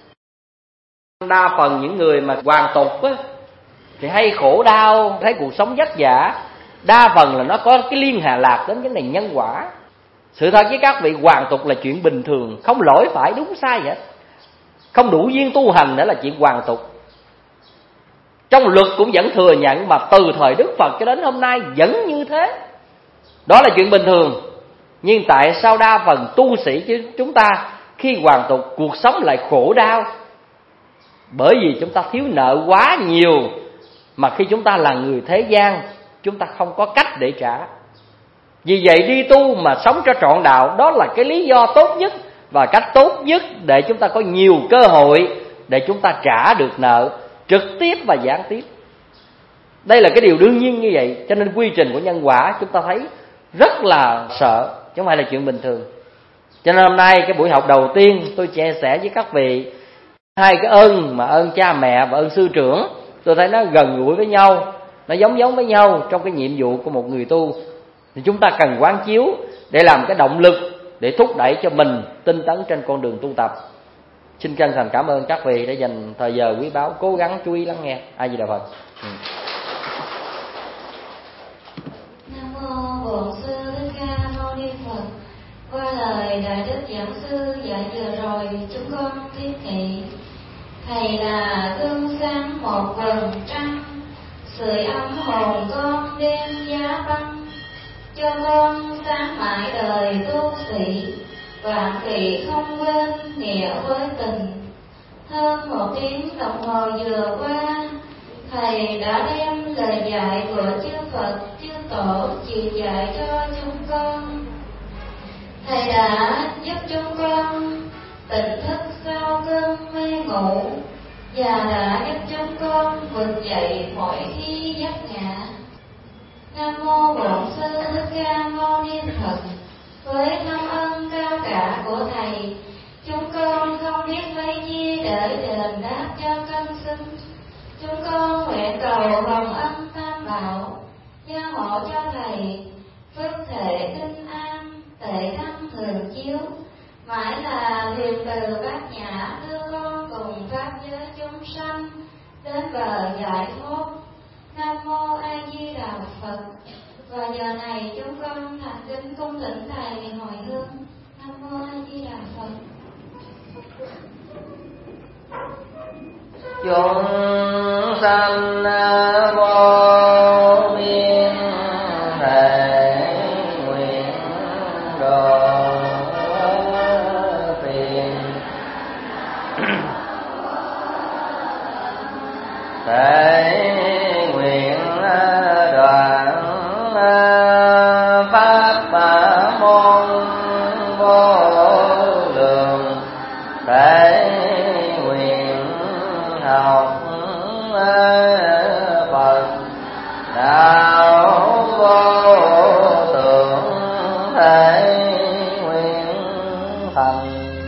Đa phần những người mà hoàn tục á, thì hay khổ đau, thấy cuộc sống vất vả, đa phần là nó có cái liên hệ lạc đến vấn đề nhân quả. Sự thật với các vị, hoàn tục là chuyện bình thường, không lỗi phải đúng sai hết. Không đủ duyên tu hành nữa là chuyện hoàn tục. Trong luật cũng vẫn thừa nhận, mà từ thời Đức Phật cho đến hôm nay vẫn như thế. Đó là chuyện bình thường. Nhưng tại sao đa phần tu sĩ chứ chúng ta khi hoàn tục cuộc sống lại khổ đau? Bởi vì chúng ta thiếu nợ quá nhiều, mà khi chúng ta là người thế gian, chúng ta không có cách để trả. Vì vậy đi tu mà sống cho trọn đạo, đó là cái lý do tốt nhất và cách tốt nhất để chúng ta có nhiều cơ hội để chúng ta trả được nợ trực tiếp và gián tiếp. Đây là cái điều đương nhiên như vậy. Cho nên quy trình của nhân quả chúng ta thấy rất là sợ, chứ không phải là chuyện bình thường. Cho nên hôm nay cái buổi học đầu tiên tôi chia sẻ với các vị hai cái ơn, mà ơn cha mẹ và ơn sư trưởng. Tôi thấy nó gần gũi với nhau, nó giống với nhau trong cái nhiệm vụ của một người tu. Thì chúng ta cần quán chiếu để làm cái động lực để thúc đẩy cho mình tinh tấn trên con đường tu tập. Xin chân thành cảm ơn các vị đã dành thời giờ quý báu cố gắng chú ý lắng nghe. A Di Đà Phật. Nam mô Bổn Sư Thích Ca Mâu Ni Phật. Qua lời đại đức giảng sư dạy vừa rồi, chúng con thiết nghị thầy là gương sáng một vầng trăng, sưởi ấm hồn con đêm giá băng, cho con sáng mãi đời tu sĩ, vạn kỳ không quên nghĩa với tình. Hơn một tiếng đồng hồ vừa qua, thầy đã đem lời dạy của chư Phật chư Tổ truyền dạy cho chúng con. Thầy đã giúp chúng con tỉnh thức sau cơn mê ngủ, và đã giúp chúng con vực dậy mỗi khi giấc ngã. Nam mô Bổn Sư Thích Ca Mâu Ni Phật. Với thâm ân cao cả của thầy, chúng con không biết lấy gì để đền đáp cho căn sinh. Chúng con nguyện cầu hồng ân Tam Bảo gia hộ cho thầy phước thể tinh an, tệ thân thường chiếu, mãi là thuyền từ bát nhã đưa con cùng pháp giới chúng sanh đến bờ giải thoát. Nam mô A Di Đà Phật. Và giờ này chúng con thành kính cung thỉnh thầy hồi hương. Nam mô A Di Đà Phật. Chúng sanh vô biên thể nguyện độ phiền, thể nguyện đoạn pháp môn vô lượng, thể nguyện học Phật đạo vô tưởng, thể nguyện thành